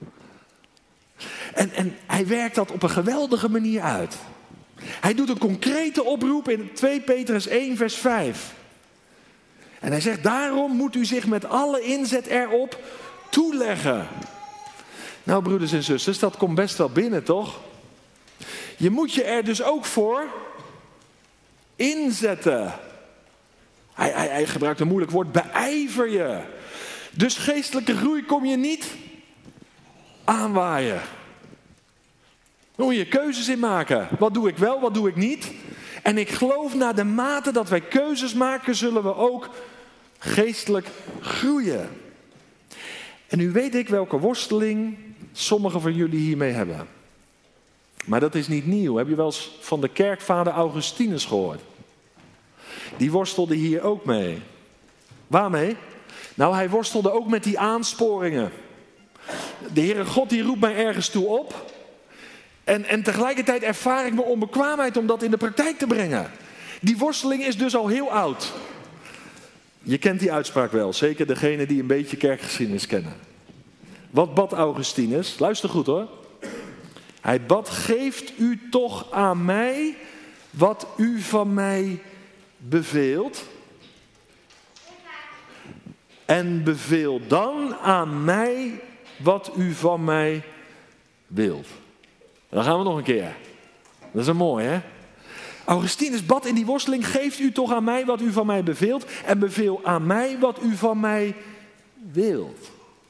En, en hij werkt dat op een geweldige manier uit. Hij doet een concrete oproep in twee Petrus één vers vijf. En hij zegt, daarom moet u zich met alle inzet erop toeleggen. Nou, broeders en zusters, dat komt best wel binnen, toch? Je moet je er dus ook voor inzetten. Hij, hij, hij gebruikt een moeilijk woord, beijver je. Dus geestelijke groei kom je niet aanwaaien. Daar moet je keuzes in maken. Wat doe ik wel, wat doe ik niet? En ik geloof, naar de mate dat wij keuzes maken, zullen we ook geestelijk groeien. En nu weet ik welke worsteling sommigen van jullie hiermee hebben. Maar dat is niet nieuw. Heb je wel eens van de kerkvader Augustinus gehoord? Die worstelde hier ook mee. Waarmee? Nou, hij worstelde ook met die aansporingen. De Heere God die roept mij ergens toe op. En, en tegelijkertijd ervaar ik mijn onbekwaamheid om dat in de praktijk te brengen. Die worsteling is dus al heel oud. Je kent die uitspraak wel, zeker degene die een beetje kerkgeschiedenis kennen. Wat bad Augustinus? Luister goed hoor. Hij bad, geeft u toch aan mij wat u van mij beveelt. En beveel dan aan mij wat u van mij wilt. Dan gaan we nog een keer. Dat is een mooi, hè? Augustinus bad in die worsteling, geeft u toch aan mij wat u van mij beveelt en beveel aan mij wat u van mij wilt.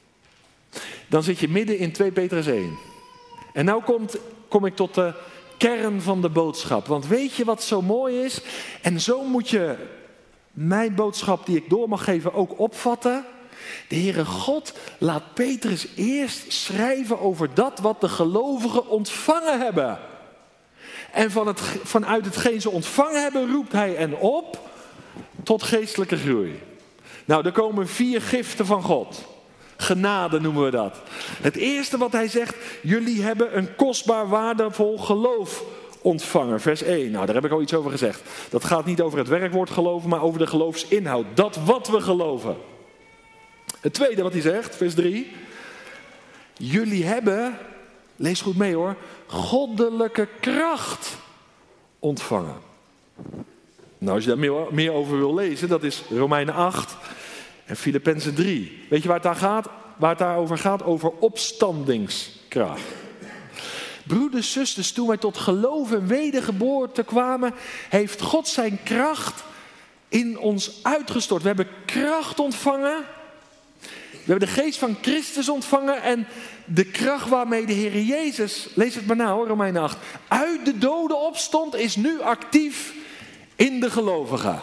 Dan zit je midden in twee Petrus één. En nou komt, kom ik tot de kern van de boodschap. Want weet je wat zo mooi is? En zo moet je mijn boodschap die ik door mag geven ook opvatten. De Heere God laat Petrus eerst schrijven over dat wat de gelovigen ontvangen hebben. En van het, vanuit hetgeen ze ontvangen hebben roept hij hen op tot geestelijke groei. Nou, er komen vier giften van God. Genade noemen we dat. Het eerste wat hij zegt, jullie hebben een kostbaar waardevol geloof ontvangen. Vers één, nou daar heb ik al iets over gezegd. Dat gaat niet over het werkwoord geloven, maar over de geloofsinhoud. Dat wat we geloven. Het tweede wat hij zegt, vers drie. Jullie hebben, lees goed mee hoor, goddelijke kracht ontvangen. Nou, als je daar meer, meer over wil lezen, dat is Romeinen acht en Filippenzen drie. Weet je waar het daar gaat? Waar het daarover gaat? Over opstandingskracht. Broeders, zusters, toen wij tot geloof en wedergeboorte kwamen, heeft God zijn kracht in ons uitgestort. We hebben kracht ontvangen. We hebben de geest van Christus ontvangen en de kracht waarmee de Heer Jezus, lees het maar nou hoor, Romeinen acht, uit de doden opstond, is nu actief in de gelovigen.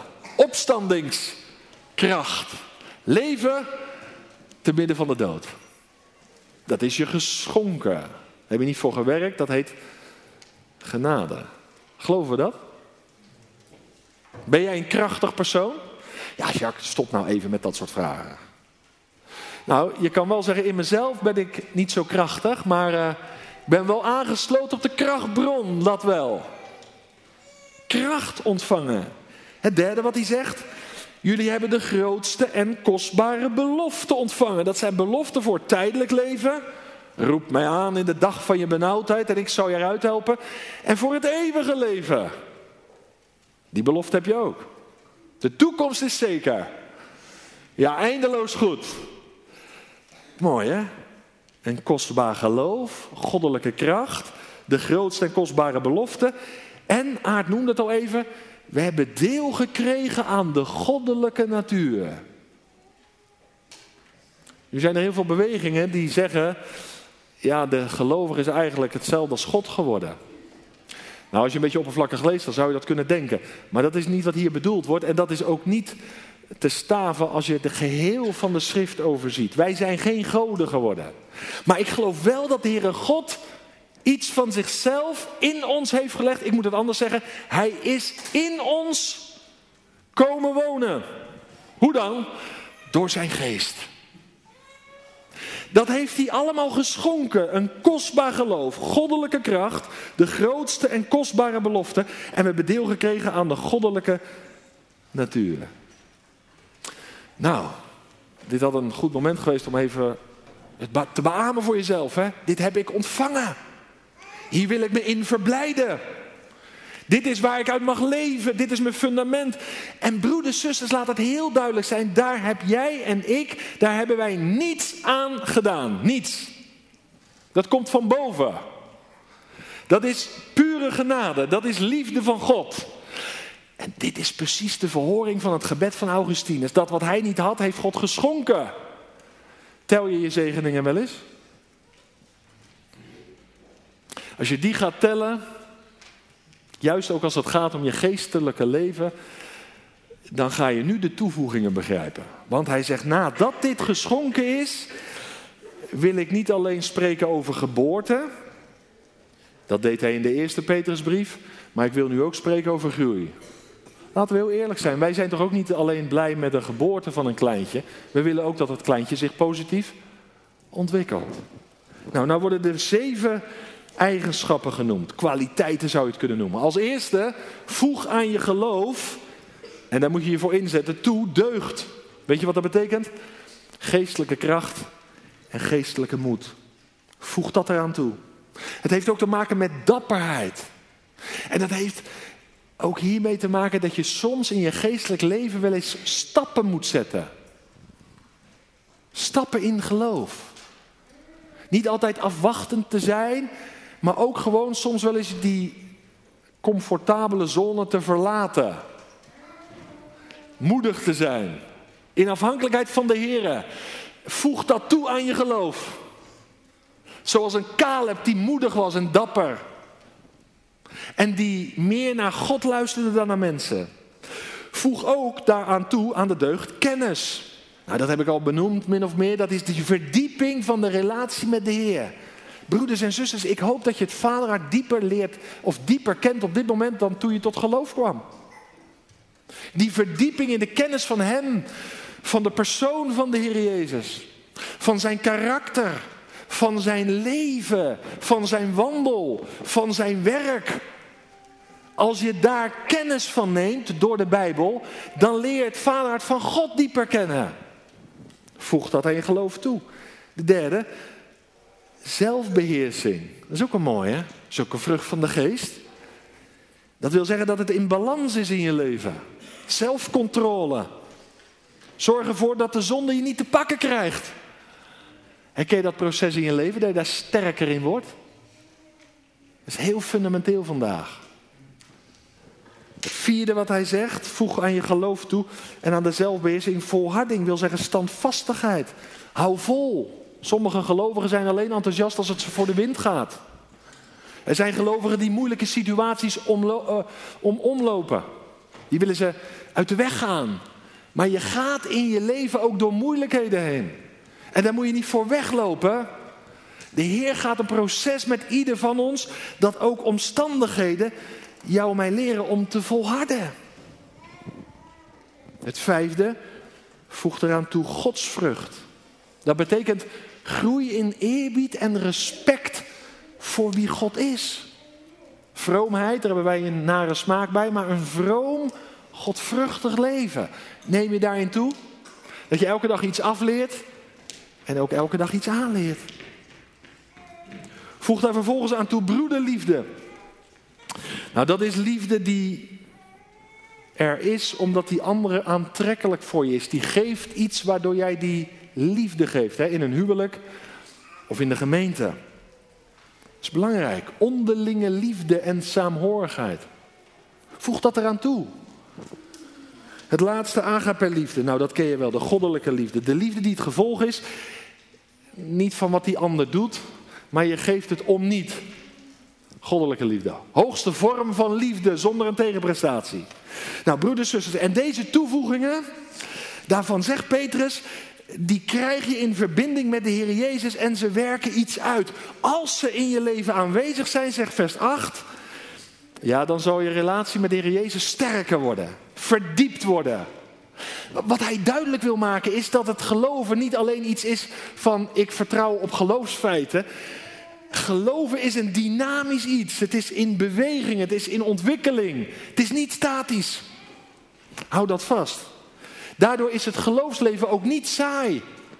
Opstandingskracht. Leven te midden van de dood. Dat is je geschonken. Daar heb je niet voor gewerkt, dat heet genade. Geloven we dat? Ben jij een krachtig persoon? Ja, Jacques, stop nou even met dat soort vragen. Nou, je kan wel zeggen, in mezelf ben ik niet zo krachtig, maar uh, ik ben wel aangesloten op de krachtbron, dat wel. Kracht ontvangen. Het derde wat hij zegt, jullie hebben de grootste en kostbare beloften ontvangen. Dat zijn beloften voor tijdelijk leven. Roep mij aan in de dag van je benauwdheid en ik zal je eruit helpen. En voor het eeuwige leven. Die belofte heb je ook. De toekomst is zeker. Ja, eindeloos goed. Mooi hè? Een kostbaar geloof, goddelijke kracht, de grootste en kostbare belofte. En, Aart noemde het al even, we hebben deel gekregen aan de goddelijke natuur. Nu zijn er heel veel bewegingen die zeggen, ja, de gelovige is eigenlijk hetzelfde als God geworden. Nou, als je een beetje oppervlakkig leest, dan zou je dat kunnen denken. Maar dat is niet wat hier bedoeld wordt en dat is ook niet te staven als je het geheel van de schrift overziet. Wij zijn geen goden geworden. Maar ik geloof wel dat de Heere God iets van zichzelf in ons heeft gelegd. Ik moet het anders zeggen. Hij is in ons komen wonen. Hoe dan? Door zijn geest. Dat heeft hij allemaal geschonken. Een kostbaar geloof, goddelijke kracht, de grootste en kostbare belofte. En we hebben deel gekregen aan de goddelijke natuur. Nou, dit had een goed moment geweest om even het te beamen voor jezelf. Hè? Dit heb ik ontvangen. Hier wil ik me in verblijden. Dit is waar ik uit mag leven. Dit is mijn fundament. En broeders, zusters, laat het heel duidelijk zijn. Daar heb jij en ik, daar hebben wij niets aan gedaan. Niets. Dat komt van boven. Dat is pure genade. Dat is liefde van God. En dit is precies de verhoring van het gebed van Augustinus. Dat wat hij niet had, heeft God geschonken. Tel je je zegeningen wel eens? Als je die gaat tellen, juist ook als het gaat om je geestelijke leven, dan ga je nu de toevoegingen begrijpen. Want hij zegt, nadat dit geschonken is, wil ik niet alleen spreken over geboorte. Dat deed hij in de eerste Petrusbrief, maar ik wil nu ook spreken over groei. Laten we heel eerlijk zijn, wij zijn toch ook niet alleen blij met de geboorte van een kleintje. We willen ook dat het kleintje zich positief ontwikkelt. Nou, nou worden er zeven eigenschappen genoemd. Kwaliteiten zou je het kunnen noemen. Als eerste, voeg aan je geloof, en daar moet je je voor inzetten, toe deugd. Weet je wat dat betekent? Geestelijke kracht en geestelijke moed. Voeg dat eraan toe. Het heeft ook te maken met dapperheid. En dat heeft ook hiermee te maken dat je soms in je geestelijk leven wel eens stappen moet zetten. Stappen in geloof. Niet altijd afwachtend te zijn, maar ook gewoon soms wel eens die comfortabele zone te verlaten. Moedig te zijn. In afhankelijkheid van de Heer. Voeg dat toe aan je geloof. Zoals een Caleb die moedig was en dapper. En die meer naar God luisterde dan naar mensen. Voeg ook daaraan toe, aan de deugd, kennis. Nou, dat heb ik al benoemd, min of meer. Dat is die verdieping van de relatie met de Heer. Broeders en zusters, ik hoop dat je het vaderhart dieper leert of dieper kent op dit moment dan toen je tot geloof kwam. Die verdieping in de kennis van Hem, van de persoon van de Heer Jezus, van zijn karakter, van zijn leven, van zijn wandel, van zijn werk. Als je daar kennis van neemt door de Bijbel, dan leer je het vaderhart van God dieper kennen. Voeg dat aan je geloof toe. De derde, zelfbeheersing. Dat is ook een mooie, hè? Dat is ook een vrucht van de geest. Dat wil zeggen dat het in balans is in je leven. Zelfcontrole. Zorg ervoor dat de zonde je niet te pakken krijgt. Herken je dat proces in je leven, dat je daar sterker in wordt? Dat is heel fundamenteel vandaag. Het vierde wat hij zegt, voeg aan je geloof toe en aan de zelfbeheersing volharding, wil zeggen standvastigheid. Hou vol. Sommige gelovigen zijn alleen enthousiast als het ze voor de wind gaat. Er zijn gelovigen die moeilijke situaties omlo- uh, om omlopen. Die willen ze uit de weg gaan. Maar je gaat in je leven ook door moeilijkheden heen. En daar moet je niet voor weglopen. De Heer gaat een proces met ieder van ons, dat ook omstandigheden jou en mij leren om te volharden. Het vijfde, voeg eraan toe godsvrucht. Dat betekent groei in eerbied en respect voor wie God is. Vroomheid, daar hebben wij een nare smaak bij, maar een vroom, godvruchtig leven. Neem je daarin toe dat je elke dag iets afleert en ook elke dag iets aanleert. Voeg daar vervolgens aan toe broederliefde. Nou, dat is liefde die er is omdat die andere aantrekkelijk voor je is. Die geeft iets waardoor jij die liefde geeft. Hè? In een huwelijk of in de gemeente. Dat is belangrijk. Onderlinge liefde en saamhorigheid. Voeg dat eraan toe. Het laatste, agape-liefde. Nou, dat ken je wel. De goddelijke liefde. De liefde die het gevolg is. Niet van wat die ander doet. Maar je geeft het om niet. Goddelijke liefde. Hoogste vorm van liefde zonder een tegenprestatie. Nou, broeders, zusters. En deze toevoegingen. Daarvan zegt Petrus. Die krijg je in verbinding met de Heer Jezus. En ze werken iets uit. Als ze in je leven aanwezig zijn, zegt vers acht. Ja, dan zal je relatie met de Heer Jezus sterker worden. Verdiept worden. Wat hij duidelijk wil maken is dat het geloven niet alleen iets is van ik vertrouw op geloofsfeiten. Geloven is een dynamisch iets. Het is in beweging, het is in ontwikkeling. Het is niet statisch. Hou dat vast. Daardoor is het geloofsleven ook niet saai.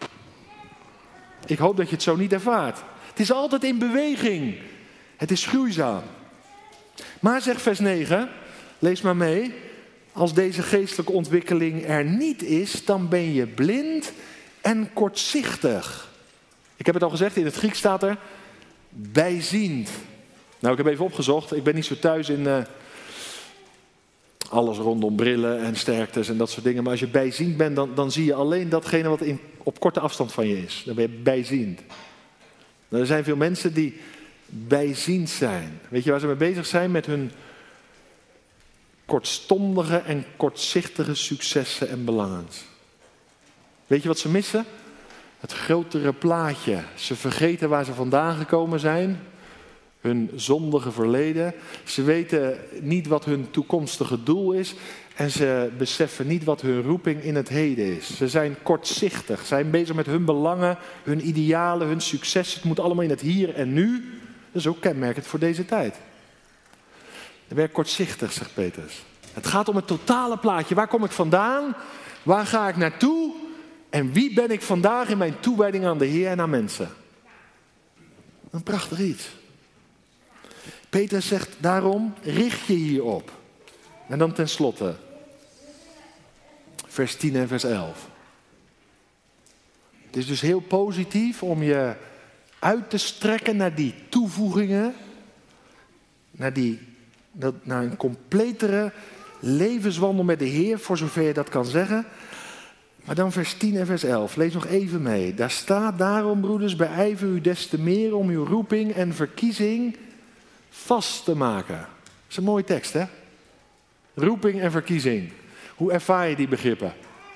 Ik hoop dat je het zo niet ervaart. Het is altijd in beweging. Het is groeizaam. Maar zegt vers negen, lees maar mee. Als deze geestelijke ontwikkeling er niet is, dan ben je blind en kortzichtig. Ik heb het al gezegd, in het Grieks staat er bijziend. Nou, ik heb even opgezocht. Ik ben niet zo thuis in uh, alles rondom brillen en sterktes en dat soort dingen. Maar als je bijziend bent, dan, dan zie je alleen datgene wat in, op korte afstand van je is. Dan ben je bijziend. Nou, er zijn veel mensen die bijziend zijn. Weet je waar ze mee bezig zijn? Met hun kortstondige en kortzichtige successen en belangen. Weet je wat ze missen? Het grotere plaatje. Ze vergeten waar ze vandaan gekomen zijn. Hun zondige verleden. Ze weten niet wat hun toekomstige doel is. En ze beseffen niet wat hun roeping in het heden is. Ze zijn kortzichtig. Ze zijn bezig met hun belangen, hun idealen, hun succes. Het moet allemaal in het hier en nu. Dat is ook kenmerkend voor deze tijd. Je bent kortzichtig, zegt Petrus. Het gaat om het totale plaatje. Waar kom ik vandaan? Waar ga ik naartoe? En wie ben ik vandaag in mijn toewijding aan de Heer en aan mensen? Een prachtig iets. Petrus zegt daarom, richt je hierop. En dan tenslotte, vers tien en vers elf. Het is dus heel positief om je uit te strekken naar die toevoegingen, naar die Dat, naar een completere levenswandel met de Heer, voor zover je dat kan zeggen. Maar dan vers tien en vers elf, lees nog even mee. Daar staat: daarom, broeders, beijver u des te meer om uw roeping en verkiezing vast te maken. Dat is een mooie tekst, hè? Roeping en verkiezing. Hoe ervaar je die begrippen?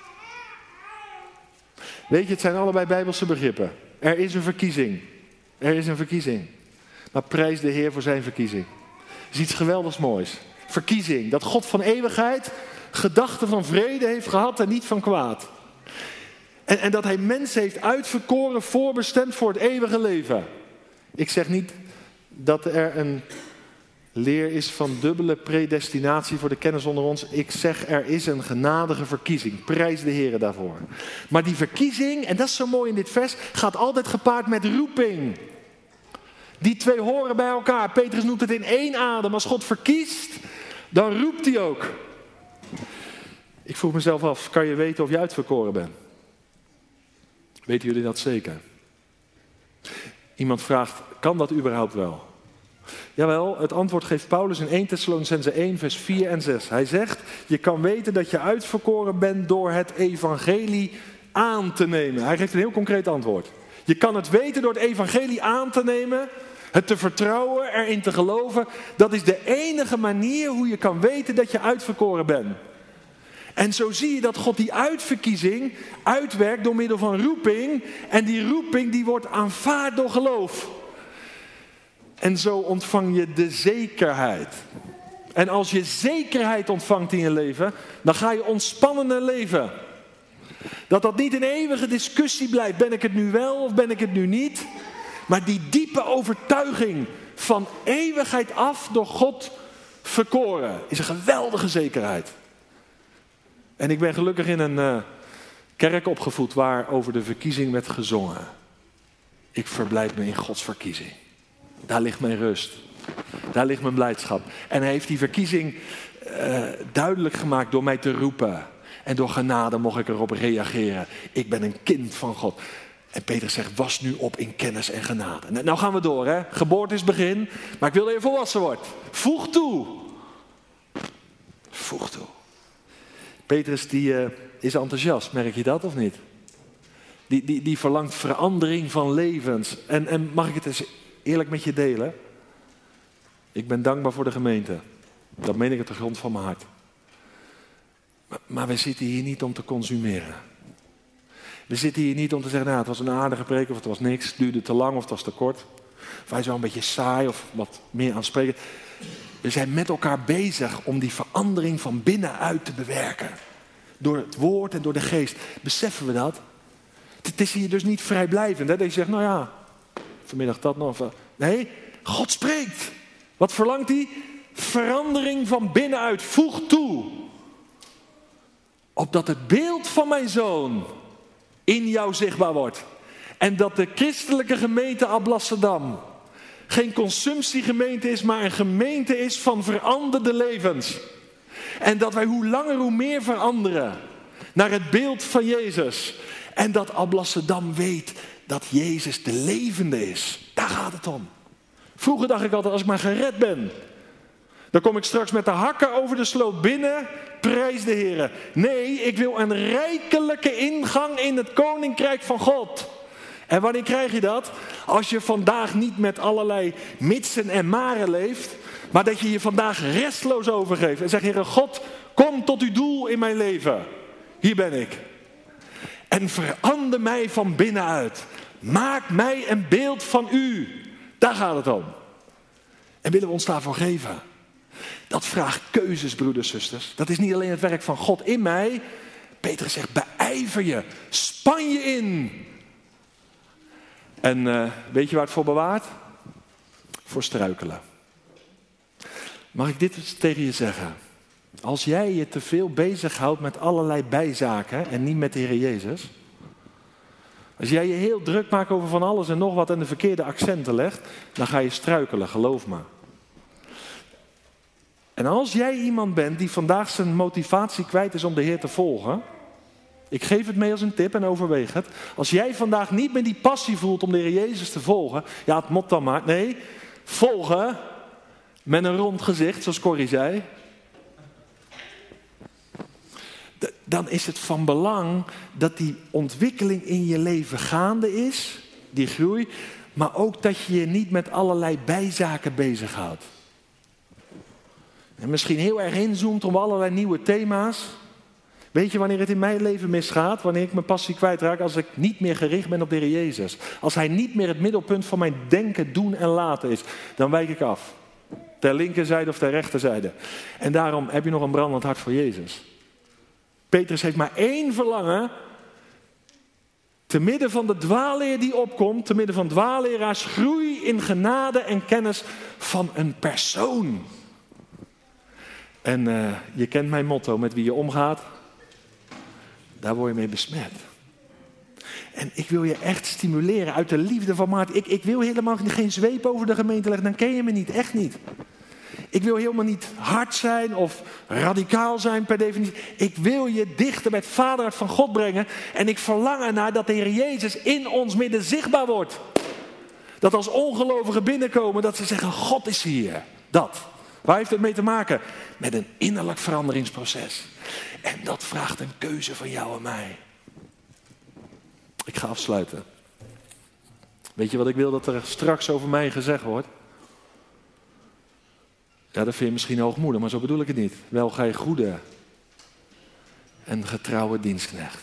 Weet je, het zijn allebei Bijbelse begrippen. Er is een verkiezing. Er is een verkiezing. Maar prijs de Heer voor zijn verkiezing. Het is iets geweldigs moois. Verkiezing. Dat God van eeuwigheid gedachten van vrede heeft gehad en niet van kwaad. En, en dat hij mensen heeft uitverkoren, voorbestemd voor het eeuwige leven. Ik zeg niet dat er een leer is van dubbele predestinatie voor de kennis onder ons. Ik zeg, er is een genadige verkiezing. Prijs de Heer daarvoor. Maar die verkiezing, en dat is zo mooi in dit vers, gaat altijd gepaard met roeping. Die twee horen bij elkaar. Petrus noemt het in één adem. Als God verkiest, dan roept hij ook. Ik vroeg mezelf af, kan je weten of je uitverkoren bent? Weten jullie dat zeker? Iemand vraagt, kan dat überhaupt wel? Jawel, het antwoord geeft Paulus in eerste Thessalonicenzen één, vers vier en zes. Hij zegt, je kan weten dat je uitverkoren bent door het evangelie aan te nemen. Hij geeft een heel concreet antwoord. Je kan het weten door het evangelie aan te nemen, het te vertrouwen, erin te geloven. Dat is de enige manier hoe je kan weten dat je uitverkoren bent. En zo zie je dat God die uitverkiezing uitwerkt door middel van roeping. En die roeping die wordt aanvaard door geloof. En zo ontvang je de zekerheid. En als je zekerheid ontvangt in je leven, dan ga je ontspannender leven. Dat dat niet een eeuwige discussie blijft. Ben ik het nu wel of ben ik het nu niet? Maar die diepe overtuiging van eeuwigheid af door God verkoren is een geweldige zekerheid. En ik ben gelukkig in een uh, kerk opgevoed waar over de verkiezing werd gezongen. Ik verblijd me in Gods verkiezing. Daar ligt mijn rust. Daar ligt mijn blijdschap. En hij heeft die verkiezing uh, duidelijk gemaakt door mij te roepen. En door genade mocht ik erop reageren. Ik ben een kind van God. En Petrus zegt, was nu op in kennis en genade. Nou gaan we door, hè. Geboorte is begin. Maar ik wil dat je volwassen wordt. Voeg toe. Voeg toe. Petrus die uh, is enthousiast, merk je dat of niet? Die, die, die verlangt verandering van levens. En, en mag ik het eens eerlijk met je delen? Ik ben dankbaar voor de gemeente. Dat meen ik uit de grond van mijn hart. Maar, maar we zitten hier niet om te consumeren. We zitten hier niet om te zeggen, nou, het was een aardige preek of het was niks. Het duurde te lang of het was te kort. Of hij is wel een beetje saai of wat meer aansprekend. We zijn met elkaar bezig om die verandering van binnenuit te bewerken. Door het woord en door de geest. Beseffen we dat? Het is hier dus niet vrijblijvend. Hè? Dat je zegt, nou ja, vanmiddag dat nog. Nee, God spreekt. Wat verlangt hij? Verandering van binnenuit. Voeg toe. Opdat het beeld van mijn zoon in jou zichtbaar wordt. En dat de christelijke gemeente Alblasserdam geen consumptiegemeente is, maar een gemeente is van veranderde levens. En dat wij hoe langer hoe meer veranderen naar het beeld van Jezus. En dat Alblasserdam weet dat Jezus de levende is. Daar gaat het om. Vroeger dacht ik altijd, als ik maar gered ben, dan kom ik straks met de hakken over de sloot binnen. Prijs de Heer. Nee, ik wil een rijkelijke ingang in het koninkrijk van God. En wanneer krijg je dat? Als je vandaag niet met allerlei mitsen en maren leeft, maar dat je je vandaag restloos overgeeft. En zegt, Heer God, kom tot uw doel in mijn leven. Hier ben ik. En verander mij van binnenuit. Maak mij een beeld van u. Daar gaat het om. En willen we ons daarvoor geven? Dat vraagt keuzes, broeders, zusters. Dat is niet alleen het werk van God in mij. Petrus zegt, beijver je. Span je in. En uh, weet je waar het voor bewaart? Voor struikelen. Mag ik dit eens tegen je zeggen? Als jij je te veel bezighoudt met allerlei bijzaken en niet met de Heer Jezus. Als jij je heel druk maakt over van alles en nog wat en de verkeerde accenten legt, dan ga je struikelen, geloof me. En als jij iemand bent die vandaag zijn motivatie kwijt is om de Heer te volgen. Ik geef het mee als een tip en overweeg het. Als jij vandaag niet meer die passie voelt om de Heer Jezus te volgen. Ja, het moet dan maar. Nee, volgen. met een rond gezicht, zoals Corrie zei. D- dan is het van belang dat die ontwikkeling in je leven gaande is, die groei, maar ook dat je je niet met allerlei bijzaken bezighoudt. En misschien heel erg inzoomt op allerlei nieuwe thema's. Weet je wanneer het in mijn leven misgaat? Wanneer ik mijn passie kwijtraak? Als ik niet meer gericht ben op de Heer Jezus. Als Hij niet meer het middelpunt van mijn denken, doen en laten is. Dan wijk ik af. Ter linkerzijde of ter rechterzijde. En daarom heb je nog een brandend hart voor Jezus. Petrus heeft maar één verlangen. Te midden van de dwaalleer die opkomt. Te midden van dwaalleraars. Groei in genade en kennis van een persoon. En uh, je kent mijn motto. Met wie je omgaat. Daar word je mee besmet. En ik wil je echt stimuleren uit de liefde van Maarten. Ik, ik wil helemaal geen zweep over de gemeente leggen. Dan ken je me niet, echt niet. Ik wil helemaal niet hard zijn of radicaal zijn per definitie. Ik wil je dichter bij het vaderhart van God brengen. En ik verlang ernaar dat de Heer Jezus in ons midden zichtbaar wordt. Dat als ongelovigen binnenkomen, dat ze zeggen, God is hier. Dat. Waar heeft het mee te maken? Met een innerlijk veranderingsproces. En dat vraagt een keuze van jou en mij. Ik ga afsluiten. Weet je wat ik wil dat er straks over mij gezegd wordt? Ja, dat vind je misschien hoogmoedig, maar zo bedoel ik het niet. Wel, gij goede en getrouwe dienstknecht.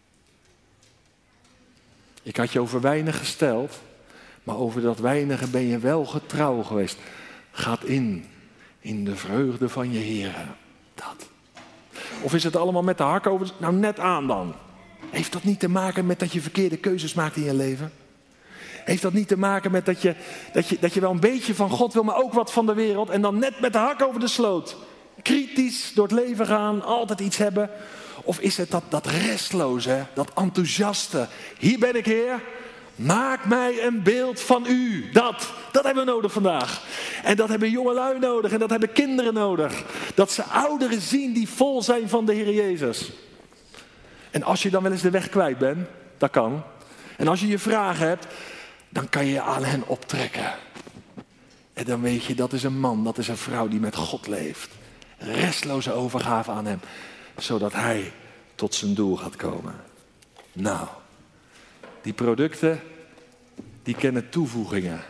Ik had je over weinig gesteld, maar over dat weinige ben je wel getrouw geweest. Gaat in, in de vreugde van je Heer. Dat. Of is het allemaal met de hak over? Nou, net aan dan. Heeft dat niet te maken met dat je verkeerde keuzes maakt in je leven? Heeft dat niet te maken met dat je, dat je, dat je wel een beetje van God wil, maar ook wat van de wereld. En dan net met de hak over de sloot. Kritisch door het leven gaan, altijd iets hebben. Of is het dat, dat restloze, dat enthousiaste. Hier ben ik, Heer. Maak mij een beeld van u. Dat, dat hebben we nodig vandaag. En dat hebben jongelui nodig en dat hebben kinderen nodig. Dat ze ouderen zien die vol zijn van de Heer Jezus. En als je dan wel eens de weg kwijt bent, dat kan. En als je je vragen hebt, dan kan je je aan hen optrekken. En dan weet je, dat is een man, dat is een vrouw die met God leeft. Restloze overgave aan hem. Zodat hij tot zijn doel gaat komen. Nou, die producten, die kennen toevoegingen.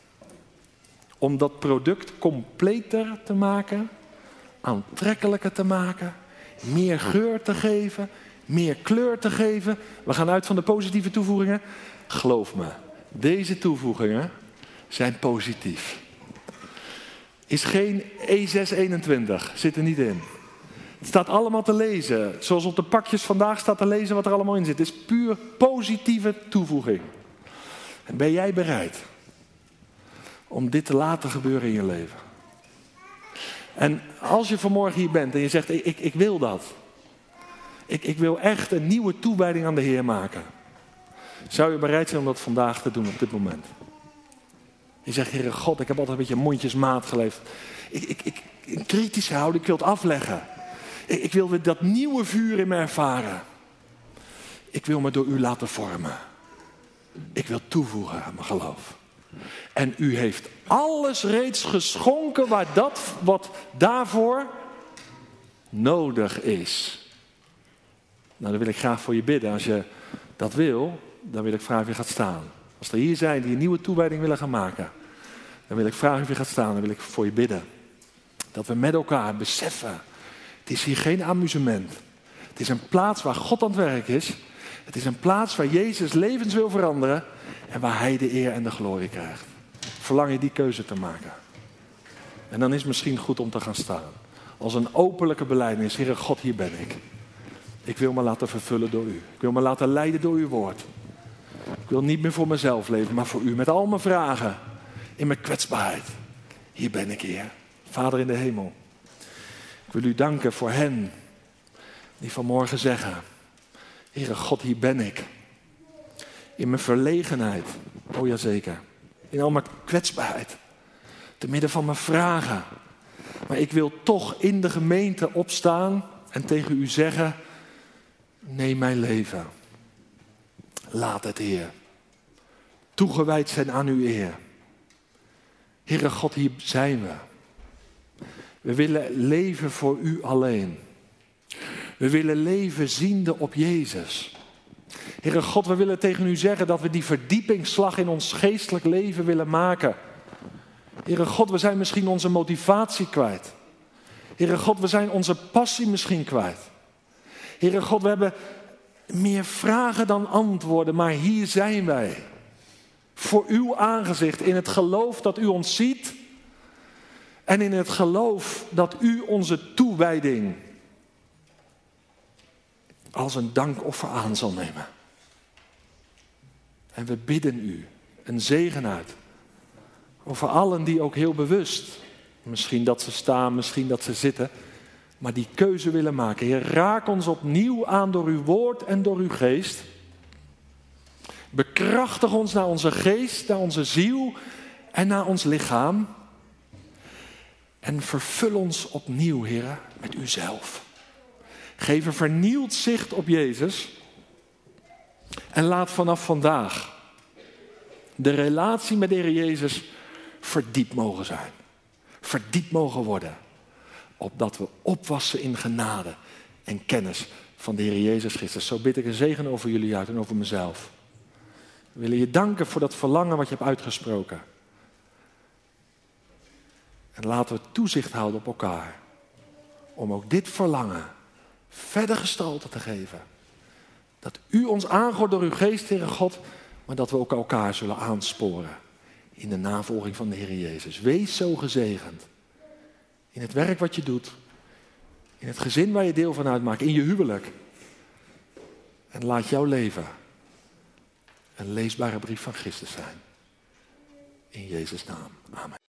Om dat product completer te maken, aantrekkelijker te maken, meer geur te geven, meer kleur te geven. We gaan uit van de positieve toevoegingen. Geloof me, deze toevoegingen zijn positief. Is geen E zes eenentwintig, zit er niet in. Het staat allemaal te lezen. Zoals op de pakjes vandaag staat te lezen wat er allemaal in zit. Het is puur positieve toevoeging. En ben jij bereid om dit te laten gebeuren in je leven? En als je vanmorgen hier bent en je zegt, ik, ik, ik wil dat. Ik, ik wil echt een nieuwe toewijding aan de Heer maken. Zou je bereid zijn om dat vandaag te doen op dit moment? Je zegt, Heere God, ik heb altijd een beetje mondjesmaat geleefd. Ik, ik, ik, een kritische houding, ik wil het afleggen. Ik, ik wil dat nieuwe vuur in me ervaren. Ik wil me door u laten vormen. Ik wil toevoegen aan mijn geloof. En u heeft alles reeds geschonken waar dat, wat daarvoor nodig is. Nou, dan wil ik graag voor je bidden. Als je dat wil, dan wil ik vragen of je gaat staan. Als er hier zijn die een nieuwe toewijding willen gaan maken, dan wil ik vragen of je gaat staan. Dan wil ik voor je bidden. Dat we met elkaar beseffen, het is hier geen amusement. Het is een plaats waar God aan het werk is. Het is een plaats waar Jezus levens wil veranderen en waar Hij de eer en de glorie krijgt. Verlang je die keuze te maken. En dan is het misschien goed om te gaan staan. Als een openlijke belijdenis. Heere God, hier ben ik. Ik wil me laten vervullen door u. Ik wil me laten leiden door uw woord. Ik wil niet meer voor mezelf leven, maar voor u. Met al mijn vragen. In mijn kwetsbaarheid. Hier ben ik, Heer. Vader in de hemel. Ik wil u danken voor hen die vanmorgen zeggen, Heere God, hier ben ik. In mijn verlegenheid. Oh ja, zeker. In al mijn kwetsbaarheid. Te midden van mijn vragen. Maar ik wil toch in de gemeente opstaan en tegen u zeggen, neem mijn leven. Laat het, Heer. Toegewijd zijn aan uw eer. Heere God, hier zijn we. We willen leven voor u alleen. We willen leven ziende op Jezus. Heere God, we willen tegen u zeggen dat we die verdiepingsslag in ons geestelijk leven willen maken. Heere God, we zijn misschien onze motivatie kwijt. Heere God, we zijn onze passie misschien kwijt. Heere God, we hebben meer vragen dan antwoorden, maar hier zijn wij. Voor uw aangezicht, in het geloof dat u ons ziet. En in het geloof dat u onze toewijding als een dankoffer aan zal nemen. En we bidden u een zegen uit. Over allen die ook heel bewust, misschien dat ze staan, misschien dat ze zitten, maar die keuze willen maken. Heer, raak ons opnieuw aan door uw woord en door uw geest. Bekrachtig ons naar onze geest, naar onze ziel en naar ons lichaam. En vervul ons opnieuw, Heer, met uzelf. Geef een vernieuwd zicht op Jezus. En laat vanaf vandaag de relatie met de Heer Jezus verdiept mogen zijn. Verdiept mogen worden. Opdat we opwassen in genade en kennis van de Heer Jezus Christus. Zo bid ik een zegen over jullie uit en over mezelf. We willen je danken voor dat verlangen wat je hebt uitgesproken. En laten we toezicht houden op elkaar. Om ook dit verlangen verder gestalte te geven. Dat u ons aangooit door uw geest, Heere God, maar dat we ook elkaar zullen aansporen in de navolging van de Heer Jezus. Wees zo gezegend. In het werk wat je doet. In het gezin waar je deel van uitmaakt. In je huwelijk. En laat jouw leven een leesbare brief van Christus zijn. In Jezus' naam. Amen.